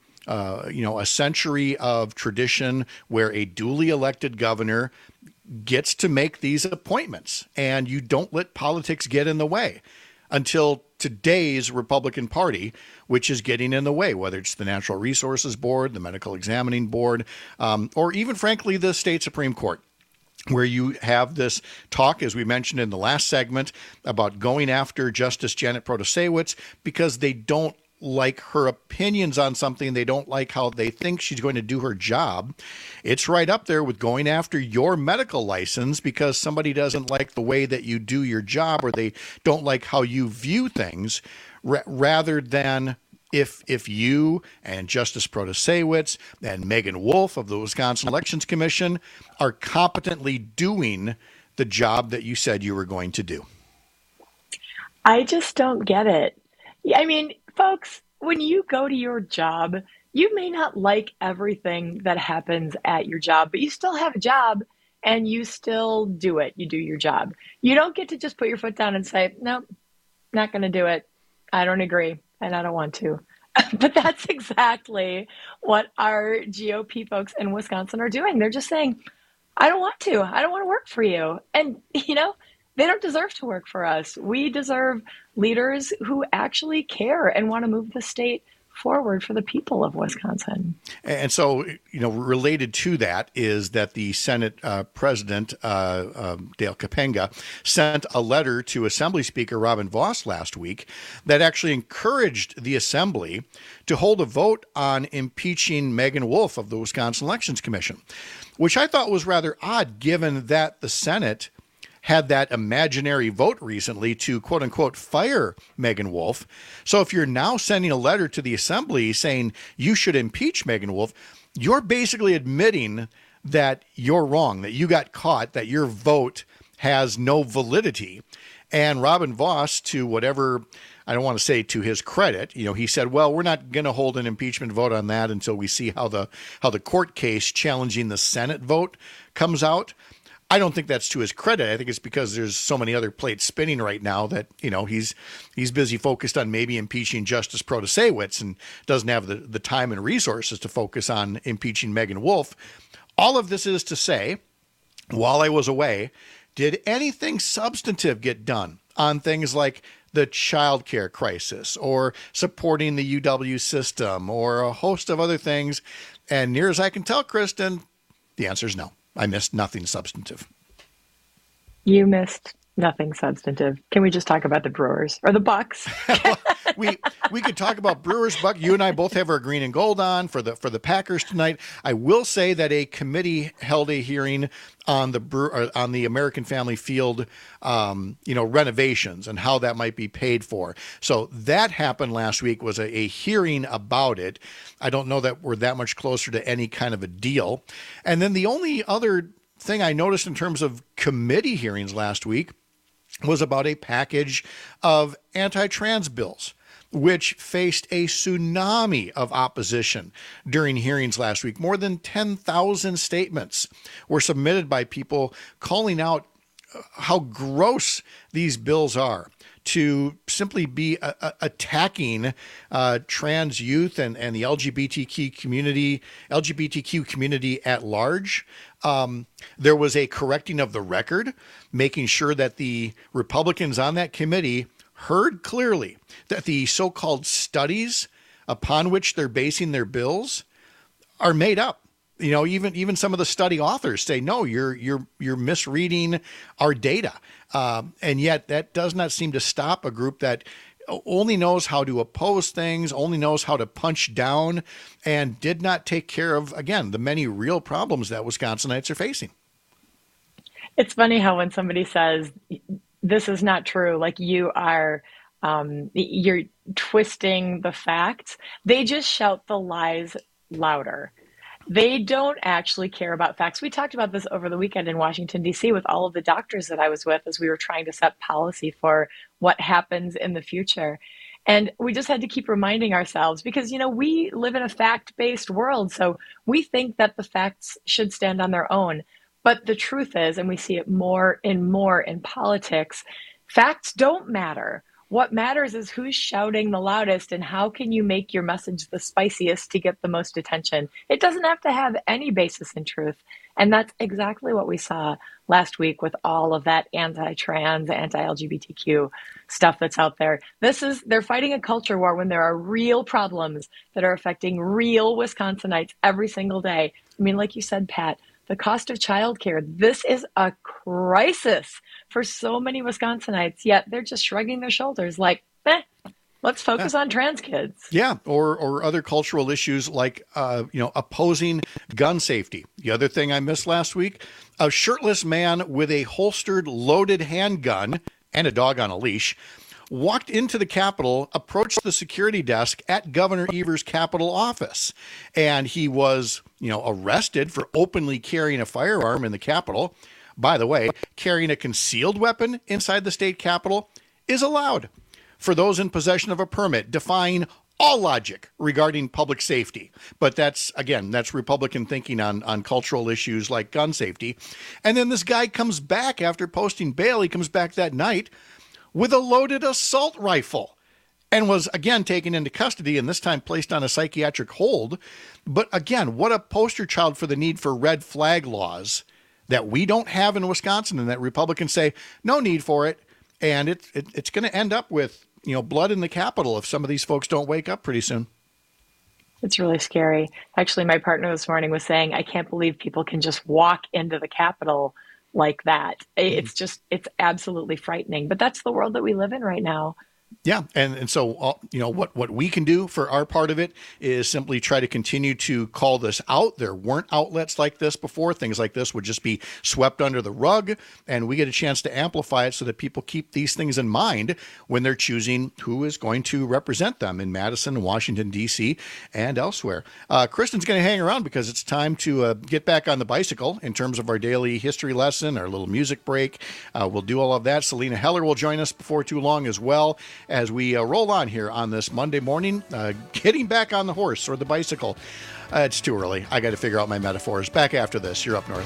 Speaker 16: a century of tradition where a duly elected governor gets to make these appointments, and you don't let politics get in the way until today's Republican Party, which is getting in the way, whether it's the Natural Resources Board, the Medical Examining Board, or even, frankly, the state Supreme Court, where you have this talk, as we mentioned in the last segment, about going after Justice Janet Protasiewicz because they don't like her opinions on something. They don't like how they think she's going to do her job. It's right up there with going after your medical license because somebody doesn't like the way that you do your job or they don't like how you view things, rather than if you and Justice Protasiewicz and Megan Wolf of the Wisconsin Elections Commission are competently doing the job that you said you were going to do.
Speaker 33: I just don't get it. I mean, folks, when you go to your job, you may not like everything that happens at your job, but you still have a job and you still do it. You do your job. You don't get to just put your foot down and say, nope, not going to do it. I don't agree and I don't want to. But that's exactly what our GOP folks in Wisconsin are doing. They're just saying, I don't want to. I don't want to work for you. And, they don't deserve to work for us. We deserve leaders who actually care and want to move the state forward for the people of Wisconsin.
Speaker 16: And so, related to that is that the Senate President, Dale Capenga, sent a letter to Assembly Speaker Robin Vos last week that actually encouraged the Assembly to hold a vote on impeaching Megan Wolf of the Wisconsin Elections Commission, which I thought was rather odd given that the Senate had that imaginary vote recently to, quote unquote, fire Megan Wolf. So if you're now sending a letter to the Assembly saying you should impeach Megan Wolf, you're basically admitting that you're wrong, that you got caught, that your vote has no validity. And Robin Vos, to whatever, I don't want to say to his credit, he said, well, we're not going to hold an impeachment vote on that until we see how the court case challenging the Senate vote comes out. I don't think that's to his credit. I think it's because there's so many other plates spinning right now that, he's busy focused on maybe impeaching Justice Protasiewicz and doesn't have the time and resources to focus on impeaching Megan Wolf. All of this is to say, while I was away, did anything substantive get done on things like the child care crisis or supporting the UW system or a host of other things? And near as I can tell, Kristen, the answer is no. I missed nothing substantive.
Speaker 33: You missed nothing substantive. Can we just talk about the Brewers or the Bucks?
Speaker 16: we could talk about Brewers, Buck. You and I both have our green and gold on for the Packers tonight. I will say that a committee held a hearing on the American Family Field, renovations and how that might be paid for. So that happened last week. Was a hearing about it. I don't know that we're that much closer to any kind of a deal. And then the only other thing I noticed in terms of committee hearings last week was about a package of anti-trans bills which faced a tsunami of opposition during hearings last week. More than 10,000 statements were submitted by people calling out how gross these bills are, to simply be attacking trans youth and the LGBTQ community at large. There was a correcting of the record, making sure that the Republicans on that committee heard clearly that the so-called studies upon which they're basing their bills are made up. You know, even some of the study authors say, no, you're misreading our data. And yet that does not seem to stop a group that only knows how to oppose things, only knows how to punch down, and did not take care of, again, the many real problems that Wisconsinites are facing.
Speaker 33: It's funny how when somebody says, this is not true, like you are, you're twisting the facts, they just shout the lies louder. They don't actually care about facts. We talked about this over the weekend in Washington, D.C. with all of the doctors that I was with as we were trying to set policy for what happens in the future. And we just had to keep reminding ourselves because, you know, we live in a fact-based world. So we think that the facts should stand on their own. But the truth is, and we see it more in politics, facts don't matter. What matters is who's shouting the loudest and how can you make your message the spiciest to get the most attention. It doesn't have to have any basis in truth. And that's exactly what we saw last week with all of that anti-trans, anti-LGBTQ stuff that's out there. They're fighting a culture war when there are real problems that are affecting real Wisconsinites every single day. I mean, like you said, Pat, the cost of childcare, this is a crisis for so many Wisconsinites, yet they're just shrugging their shoulders like, let's focus on trans kids.
Speaker 16: Yeah, or other cultural issues like, opposing gun safety. The other thing I missed last week, a shirtless man with a holstered loaded handgun and a dog on a leash walked into the Capitol, approached the security desk at Governor Evers' Capitol office, and he was, arrested for openly carrying a firearm in the Capitol. By the way, carrying a concealed weapon inside the state capitol is allowed for those in possession of a permit, defying all logic regarding public safety. But that's Republican thinking on cultural issues like gun safety. And then this guy comes back after posting bail. He comes back that night with a loaded assault rifle and was again taken into custody and this time placed on a psychiatric hold. But again, what a poster child for the need for red flag laws that we don't have in Wisconsin and that Republicans say no need for it. And it's going to end up with, blood in the Capitol if some of these folks don't wake up pretty soon.
Speaker 33: It's really scary. Actually, my partner this morning was saying, I can't believe people can just walk into the Capitol like that. It's absolutely frightening. But that's the world that we live in right now.
Speaker 16: Yeah. And so, what we can do for our part of it is simply try to continue to call this out. There weren't outlets like this before. Things like this would just be swept under the rug, and we get a chance to amplify it so that people keep these things in mind when they're choosing who is going to represent them in Madison, Washington, D.C., and elsewhere. Kristen's going to hang around because it's time to get back on the bicycle in terms of our daily history lesson, our little music break. We'll do all of that. Selena Heller will join us before too long as well, as we roll on here on this Monday morning, getting back on the horse or the bicycle. It's too early. I got to figure out my metaphors. Back after this. You're up north.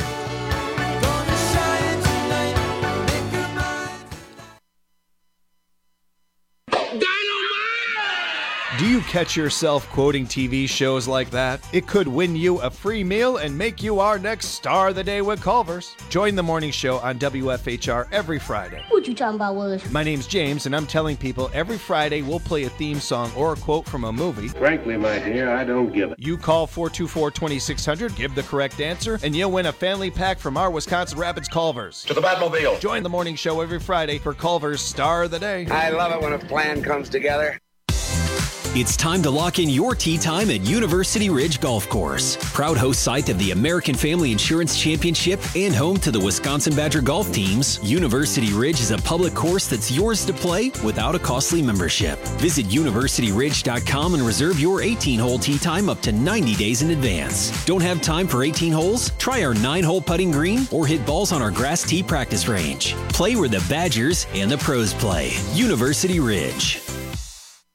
Speaker 3: Do you catch yourself quoting TV shows like that? It could win you a free meal and make you our next Star of the Day with Culver's. Join the morning show on WFHR every Friday.
Speaker 4: What you talking about, Willis?
Speaker 3: My name's James, and I'm telling people every Friday we'll play a theme song or a quote from a movie.
Speaker 9: Frankly, my dear, I don't give it.
Speaker 3: You call 424-2600, give the correct answer, and you'll win a family pack from our Wisconsin Rapids Culver's.
Speaker 9: To the Batmobile.
Speaker 3: Join the morning show every Friday for Culver's Star of the Day.
Speaker 9: I love it when a plan comes together.
Speaker 10: It's time to lock in your tee time at University Ridge Golf Course. Proud host site of the American Family Insurance Championship and home to the Wisconsin Badger golf teams, University Ridge is a public course that's yours to play without a costly membership. Visit universityridge.com and reserve your 18-hole tee time up to 90 days in advance. Don't have time for 18 holes? Try our 9-hole putting green or hit balls on our grass tee practice range. Play where the Badgers and the pros play. University Ridge.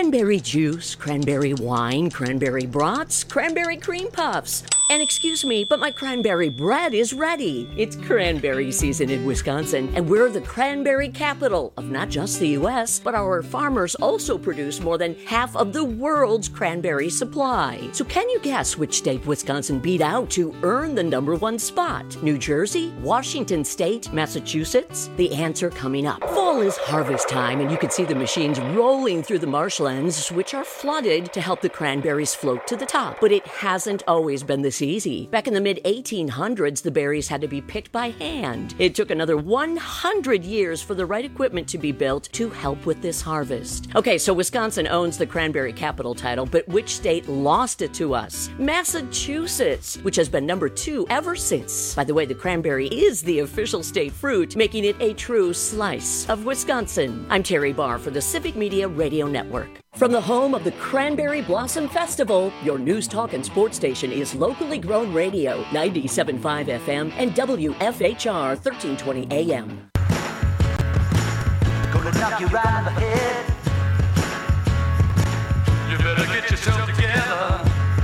Speaker 2: Cranberry juice, cranberry wine, cranberry brats, cranberry cream puffs. And excuse me, but my cranberry bread is ready. It's cranberry season in Wisconsin, and we're the cranberry capital of not just the U.S., but our farmers also produce more than half of the world's cranberry supply. So can you guess which state Wisconsin beat out to earn the #1 spot? New Jersey? Washington State? Massachusetts? The answer coming up. Fall is harvest time, and you can see the machines rolling through the marshlands, which are flooded to help the cranberries float to the top. But it hasn't always been this easy. Back in the mid-1800s, the berries had to be picked by hand. It took another 100 years for the right equipment to be built to help with this harvest. Okay, so Wisconsin owns the cranberry capital title, but which state lost it to us? Massachusetts, which has been #2 ever since. By the way, the cranberry is the official state fruit, making it a true slice of Wisconsin. I'm Terry Barr for the Civic Media Radio Network. From the home of the Cranberry Blossom Festival, your news, talk, and sports station is locally grown radio, 97.5 FM and WFHR 1320 AM.
Speaker 1: Gonna knock you right in the head. You better get yourself together.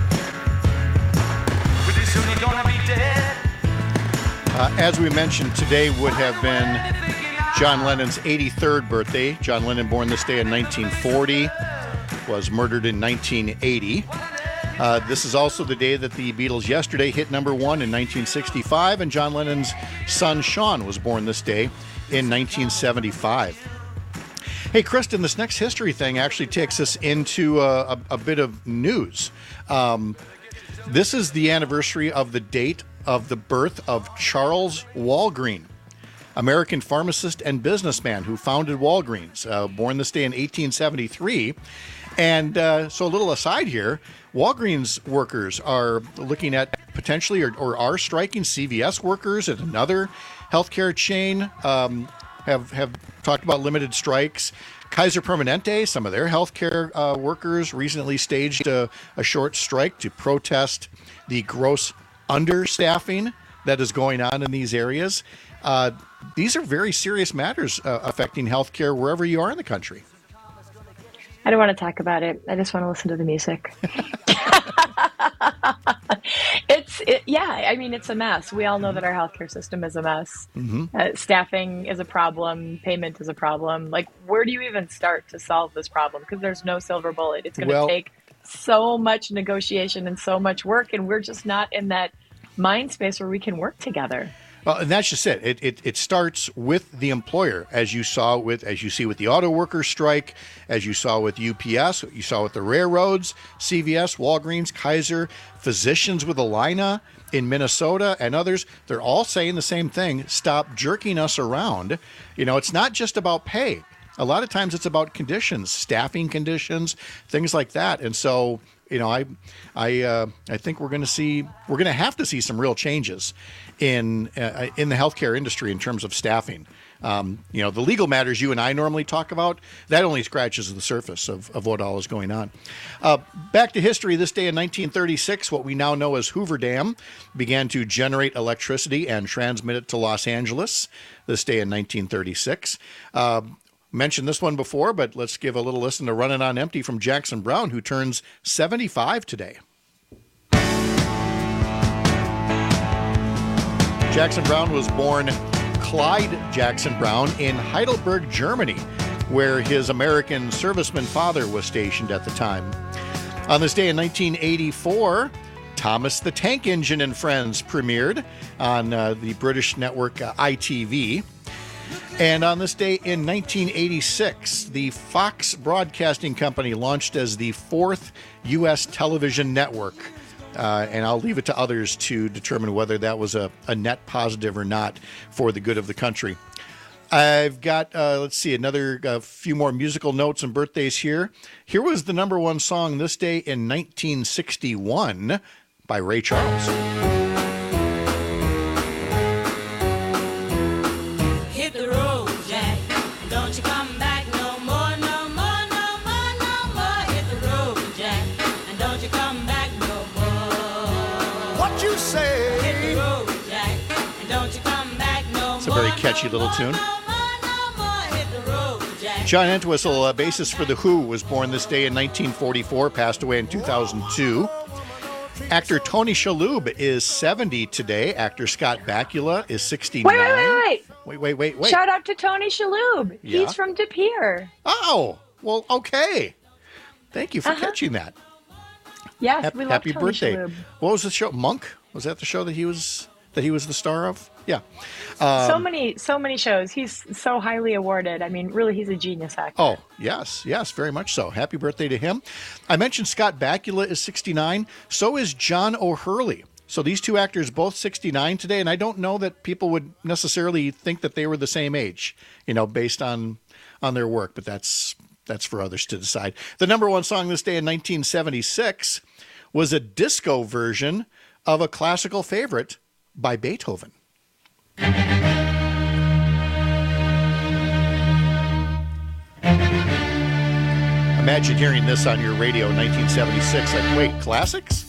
Speaker 1: Pretty soon you're gonna be dead.
Speaker 16: As we mentioned, today would have been John Lennon's 83rd birthday. John Lennon, born this day in 1940, was murdered in 1980. This is also the day that the Beatles Yesterday hit #1 in 1965, and John Lennon's son Sean was born this day in 1975. Hey, Kristen, this next history thing actually takes us into a bit of news. This is the anniversary of the date of the birth of Charles Walgreen, American pharmacist and businessman who founded Walgreens, born this day in 1873. And so a little aside here, Walgreens workers are looking at potentially or are striking. CVS workers at another healthcare chain have talked about limited strikes. Kaiser Permanente, some of their healthcare workers recently staged a short strike to protest the gross understaffing that is going on in these areas. These are very serious matters affecting healthcare wherever you are in the country.
Speaker 33: I don't want to talk about it. I just want to listen to the music. It's a mess. We all know that our healthcare system is a mess. Mm-hmm. Staffing is a problem. Payment is a problem. Like, where do you even start to solve this problem? Because there's no silver bullet. It's going to take so much negotiation and so much work, and we're just not in that mind space where we can work together.
Speaker 16: Well, and that's just it. It starts with the employer, as you see with the auto workers strike, as you saw with UPS, what you saw with the railroads, CVS, Walgreens, Kaiser, physicians with Allina in Minnesota, and others. They're all saying the same thing: stop jerking us around. You know, it's not just about pay. A lot of times, it's about conditions, staffing conditions, things like that. And so, you know, I think we're going to have to see some real changes in the healthcare industry in terms of staffing. You know, the legal matters you and I normally talk about, that only scratches the surface of what all is going on. Back to history. This day in 1936, what we now know as Hoover Dam began to generate electricity and transmit it to Los Angeles. This day in 1936. Mentioned this one before, but let's give a little listen to Running on Empty from Jackson Browne, who turns 75 today. Jackson Browne was born Clyde Jackson Browne in Heidelberg, Germany, where his American serviceman father was stationed at the time. On this day in 1984, Thomas the Tank Engine and Friends premiered on the British network ITV. And on this day in 1986, the Fox Broadcasting Company launched as the 4th U.S. television network. And I'll leave it to others to determine whether that was a net positive or not for the good of the country. I've got, another few more musical notes and birthdays here. Here was the #1 song this day in 1961 by Ray Charles. Very catchy little tune. John Entwistle, bassist for The Who, was born this day in 1944, passed away in 2002. Actor Tony Shalhoub is 70 today. Actor Scott Bakula is 69. Wait.
Speaker 33: Shout out to Tony Shalhoub.
Speaker 16: Yeah.
Speaker 33: He's from De Pere.
Speaker 16: Oh, well, okay. Thank you for catching that.
Speaker 33: Yes, we love
Speaker 16: Happy
Speaker 33: Tony
Speaker 16: birthday.
Speaker 33: Shalhoub.
Speaker 16: What was the show? Monk? Was that the show that he was the star of? Yeah.
Speaker 33: So many shows. He's so highly awarded. I mean, really, he's a genius actor.
Speaker 16: Oh, yes, very much so. Happy birthday to him. I mentioned Scott Bakula is 69. So is John O'Hurley. So these two actors both 69 today, and I don't know that people would necessarily think that they were the same age, based on their work, but that's for others to decide. The number one song this day in 1976 was a disco version of a classical favorite by Beethoven. Imagine hearing this on your radio in 1976. Like, wait, classics?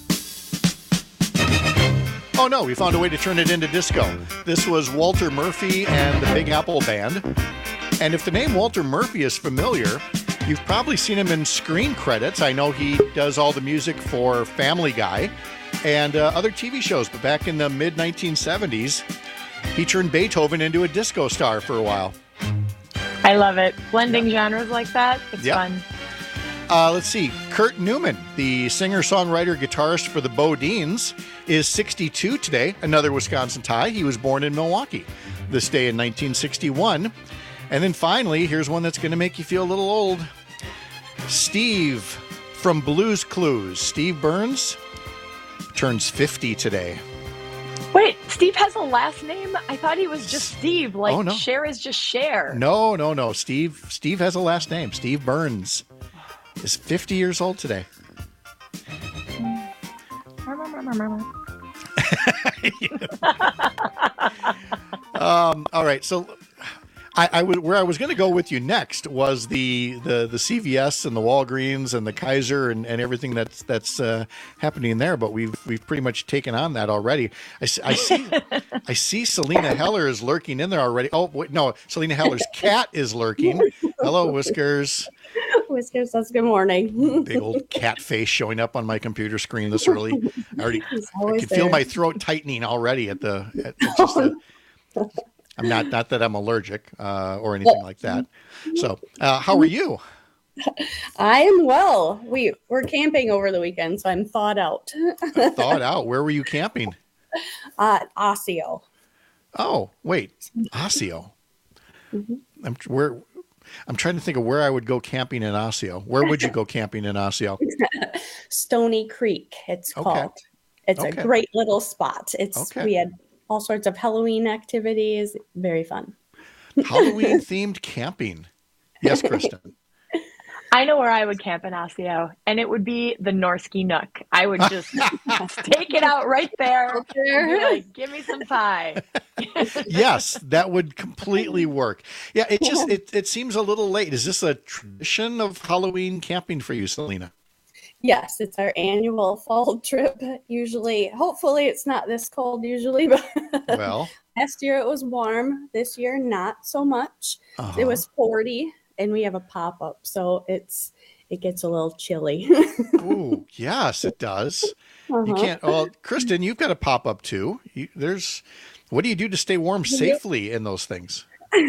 Speaker 16: Oh no, we found a way to turn it into disco. This was Walter Murphy and the Big Apple Band. And if the name Walter Murphy is familiar, you've probably seen him in screen credits. I know he does all the music for Family Guy and other TV shows. But back in the mid-1970s, he turned Beethoven into a disco star for a while.
Speaker 33: I love it. Blending genres like that, it's fun.
Speaker 16: Let's see. Kurt Newman, the singer-songwriter, guitarist for the Bodines, is 62 today. Another Wisconsin tie. He was born in Milwaukee this day in 1961. And then finally, here's one that's going to make you feel a little old. Steve from Blue's Clues. Steve Burns turns 50 today.
Speaker 33: Wait, Steve has a last name? I thought he was just Steve. Like, Cher is just Cher.
Speaker 16: No. Steve has a last name. Steve Burns is 50 years old today. All right, so where I was going to go with you next was the CVS and the Walgreens and the Kaiser and everything that's happening there, but we've pretty much taken on that already. I see Selena Heller is lurking in there already. Oh wait, no, Selena Heller's cat is lurking. Hello, Whiskers.
Speaker 4: Whiskers says good morning.
Speaker 16: Big old cat face showing up on my computer screen this early. I can feel my throat tightening already at I'm not that I'm allergic or anything like that. So, how are you?
Speaker 4: I am well. We're camping over the weekend, so I'm thawed out.
Speaker 16: Thawed out? Where were you camping?
Speaker 4: Osseo.
Speaker 16: Oh, wait, Osseo.
Speaker 4: Mm-hmm.
Speaker 16: I'm trying to think of where I would go camping in Osseo. Where would you go camping in Osseo?
Speaker 4: Stony Creek, it's called. It's a great little spot. We had all sorts of Halloween activities. Very fun.
Speaker 16: Halloween themed camping. Yes, Kristen.
Speaker 33: I know where I would camp in Osseo, and it would be the Norsky Nook. I would just take it out right there. And be like, give me some pie.
Speaker 16: Yes, that would completely work. Yeah, it seems a little late. Is this a tradition of Halloween camping for you, Selena?
Speaker 4: Yes, it's our annual fall trip. Usually, hopefully it's not this cold usually, but last year it was warm. This year, not so much. It was 40 and we have a pop-up, so it gets a little chilly.
Speaker 16: Ooh, yes, it does. You can't. Well, Kristen, you've got a pop-up too. What do you do to stay warm safely in those things?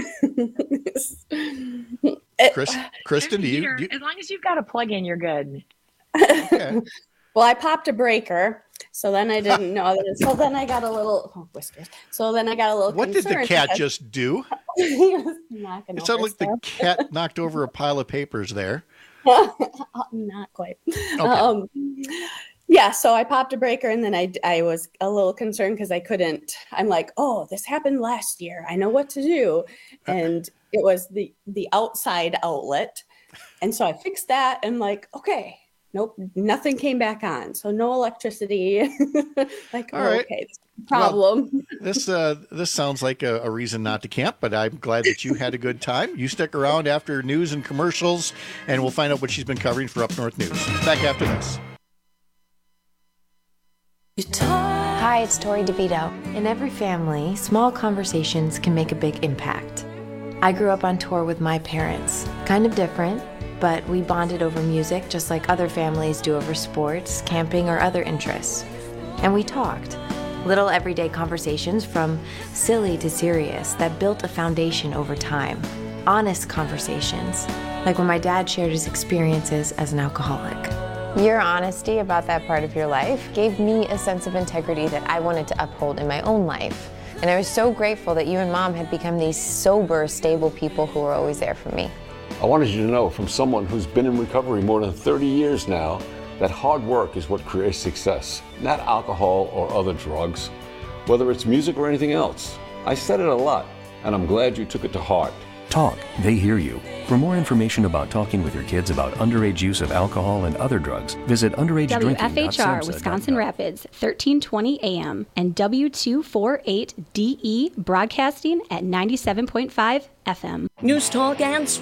Speaker 16: Kristen, do you?
Speaker 33: As long as you've got a plug-in, you're good.
Speaker 4: Okay. Well, I popped a breaker, so then I didn't know that. So then I got a little whiskers. So then I got a little.
Speaker 16: What did the cat just do? It sounded like the cat knocked over a pile of papers there.
Speaker 4: Not quite. Okay. Yeah, so I popped a breaker, and then I was a little concerned because I couldn't. I'm like, oh, this happened last year. I know what to do, and it was the outside outlet, and so I fixed that. And like, okay. Nope, nothing came back on. So no electricity. Like, all right. Okay, problem.
Speaker 16: Well, this sounds like a reason not to camp, but I'm glad that you had a good time. You stick around after news and commercials, and we'll find out what she's been covering for Up North News. Back after this.
Speaker 5: Hi, it's Tori DeVito. In every family, small conversations can make a big impact. I grew up on tour with my parents. Kind of different, but we bonded over music just like other families do over sports, camping, or other interests. And we talked. Little everyday conversations from silly to serious that built a foundation over time. Honest conversations, like when my dad shared his experiences as an alcoholic.
Speaker 6: Your honesty about that part of your life gave me a sense of integrity that I wanted to uphold in my own life. And I was so grateful that you and Mom had become these sober, stable people who were always there for me.
Speaker 8: I wanted you to know, from someone who's been in recovery more than 30 years now, that hard work is what creates success, not alcohol or other drugs, whether it's music or anything else. I said it a lot, and I'm glad you took it to heart.
Speaker 11: Talk, they hear you. For more information about talking with your kids about underage use of alcohol and other drugs, visit underagedrinking.samhsa.gov.
Speaker 12: WFHR Wisconsin Rapids, 1320 AM, and W248DE broadcasting at 97.5 FM.
Speaker 2: News Talk and